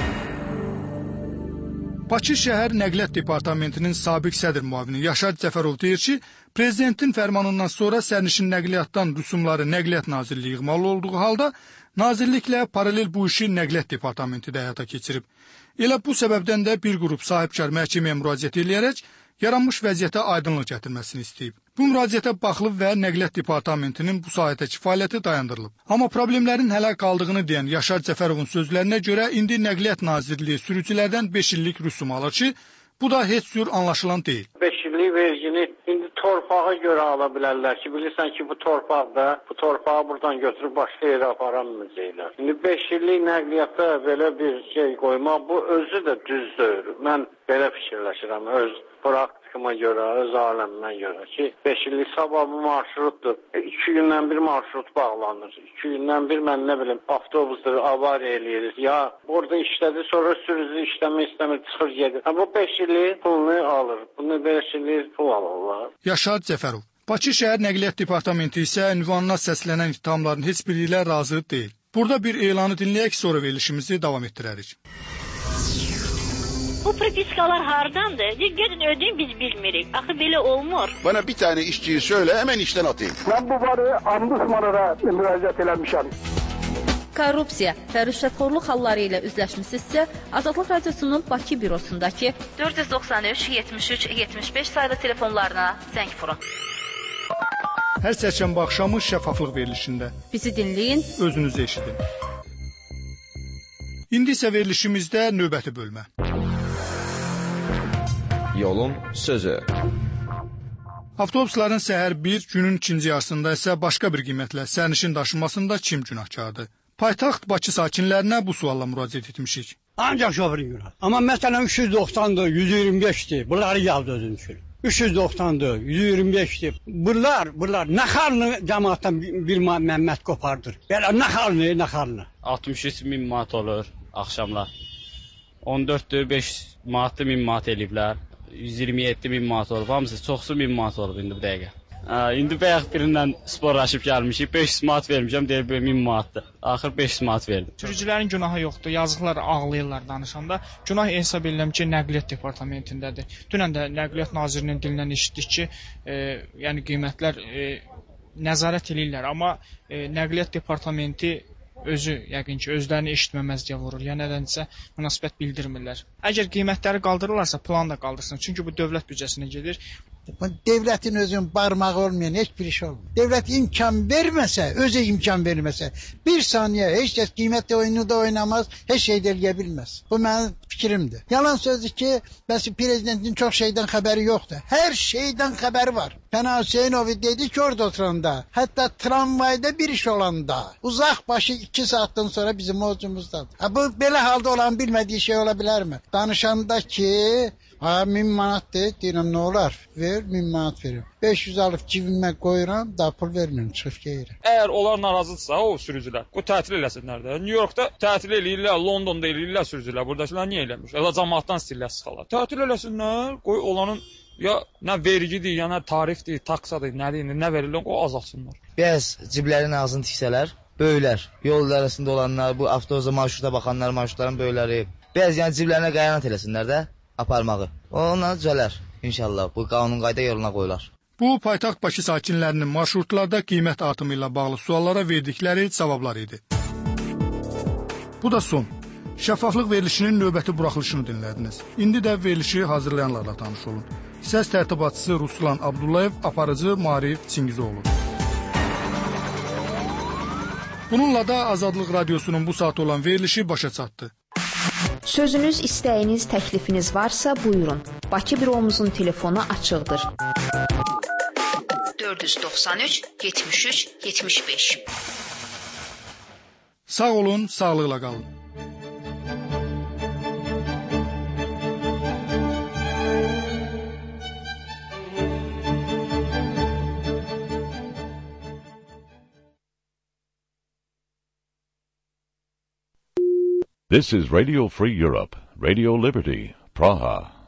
S8: Bakı şəhər Nəqliyyat Departamentinin sabiq sədr müavini Yaşar Cəfərov deyir ki, prezidentin fərmanından sonra sərnişin nəqliyyatdan rüsumları Nəqliyyat Nazirliyi yığmalı olduğu halda nazirliklə paralel bu işi Nəqliyyat Departamenti də həyata keçirib. Elə bu səbəbdən də bir qrup sahibkar məhkəməyə müraciət edərək yaranmış vəziyyətə aydınlıq gətirməsini istəyib. Bu müraciətə baxılıb və Nəqliyyat Departamentinin bu sahədəki fəaliyyəti dayandırılıb. Amma problemlərin hələ qaldığını deyən Yaşar Cəfərovun sözlərinə görə indi Nəqliyyat Nazirliyi sürücülərdən beş illik rüsum alır ki, bu da heç cür anlaşılan deyil.
S4: beş illik vergini indi torpağa görə ala bilərlər ki, bilirsən ki, bu torpaqda, bu torpağı buradan götürüb başqa yerə aparammayacaqlar. İndi beş illik nəqliyyata belə bir şey qoymaq, bu özü də düz deyil. Mən belə fikirləşirəm, öz praktikama görə, öz aləmimə görə ki, beş illik sabah bu marşrutdur. iki gündən bir marşrut bağlanır. iki gündən bir, mən nə bilim, avtobusdur, avariya eləyirik. Ya, orada işlədir, sonra sürücü işləmək istəmir, çıxır gedir. Ha, bu beş illik pulunu alır. Bunu beş illik pul alırlar.
S8: Yaşar Cəfərov Bakı şəhər Nəqliyyat Departamenti isə ünvanına səslənən ittihamların heç biri ilə razı deyil. Burada bir elanı dinləyək, sonra verilişimizi davam etdirərik.
S5: Bu propiskalar hardandır? Gedin ödeyin, biz bilmirik. Axı belə olmur.
S7: Bana bir tane işçiyi söyle, hemen işten atayım.
S19: Ben bu varı ombudsmanlara müraciət eləmişəm.
S20: Korrupsiya və rüşvətxorluq halları ilə üzləşmisinizsə, Azadlıq Radiosunun Bakı bürosundakı dörd yüz doxsan üç yetmiş üç yetmiş beş sayılı telefonlarına zəng vurun.
S8: Hər çərşənbə axşamı şəffaflıq verilişində.
S20: Bizi dinləyin,
S8: özünüzü eşidin. İndi isə verilişimizdə növbəti bölmə.
S18: Yolun sözü.
S8: Avtobusların səhər bir, günün ikinci yarısında isə başqa bir qiymətlə sərnişin daşınmasında kim günahkardır? Paytaxt Bakı sakinlərinə bu sualla müraciət etmişik.
S22: Ancaq şoförün günahı. Amma məsələn üç yüz doxsandır, yüz iyirmi beşdir. Bunları yaz özün üçün. üç yüz doxsandır, yüz iyirmi beşdir. Bunlar, bunlar nə xalını cəmaatdan bir məmmət qopardır. Belə nə xalını, nə xalını.
S23: altmış üç min manat olur axşamlar. on dörddür, beş manatlı min manat eləyiblər. yüz iyirmi yeddi min manat olub. Hamısı çoxsu min manat olub indi bu dəqiqə. Hə, indi bayaq birindən sporlaşıb gəlmişik. beş yüz manat vermişəm, deyir min manatdır. Axır beş yüz manat verdim.
S28: Sürücülərin günahı yoxdur. Yazıqlar ağlayırlar danışanda. Günah hesab edirəm ki, Nəqliyyat Departamentindədir. Dünən də Nəqliyyat Nazirinin dilindən eşitdik ki, e, yəni qiymətlər e, nəzarət eləyirlər, amma e, Nəqliyyat Departamenti özü yəqin ki, özlərini eşitməməzliyə vurur, ya nədənsə münasibət bildirmirlər. Əgər qiymətləri qaldırırlarsa, plan da qaldırsın. Çünki bu dövlət büdcəsinə gedir.
S29: Devlətin özünün barmağı olmayan heç bir iş olmur. Devlət imkan verməsə, özü imkan verməsə, bir saniyə heç kəs qiymətli oyunu da oynamaz, heç şey də eləyə bilməz. Bu mənim fikrimdir. Yalan sözdür ki, bəs prezidentin çox şeydən xəbəri yoxdur. Hər şeydən xəbəri var. Pəna Hüseynovi dedi ki, orada oturanda, hətta tramvayda bir iş olanda, uzaq başı iki saatdan sonra bizim ovcumuzdadır. Ha, bu belə halda olan bilmədiyi şey ola bilərmi? Danışanda ki, ha, min manatdır, deyirəm, nə olar? Ver, min manat verim. beş yüz alıb cibimə qoyuram, da pul vermirəm, çıxıb geyirim.
S23: Əgər onlar narazıdırsa, o sürücülər, bu tətil eləsinlər də. New Yorkda tətil eləyirlər, Londonda eləyirlər sürücülər. Buradakılar niyə eləmir? Elə cəmaatdan istirlər sıxalar. Tətil eləsinlər, qoy olanın ya nə vergidir, ya nə tarifdir, taksadır, nədir, nə verirlər, o azalsınlar.
S30: Bəs ciblərin ağzını tiksələr, böyüklər, yol arasında olanlar, bu avtobusa marşruta baxanlar, marşrutların böyükləri, bəs yəni ciblərinə qəyanət eləsinlər də aparmağı. Ondan düzələr inşallah. Bu qanun qayda yoluna qoyular.
S8: Bu paytaxt Bakı sakinlərinin marşrutlarda qiymət artımı ilə bağlı suallara verdikləri cavablar idi. Bu da son. Şəffaflıq verilişinin növbəti buraxılışını dinlədiniz. İndi də verilişi hazırlayanlarla tanış olun. Səs tərtibatçısı Ruslan Abdullayev, aparıcı Maarif Çingizoğlu. Bununla da Azadlıq Radiosunun bu saat olan verilişi başa çatdı.
S6: Sözünüz, istəyiniz, təklifiniz varsa buyurun. Bakı büromuzun telefonu açıqdır. dörd yüz doxsan üç yetmiş üç yetmiş beş.
S8: Sağ olun, sağlıqla qalın.
S9: This is Radio Free Europe, Radio Liberty, Praha.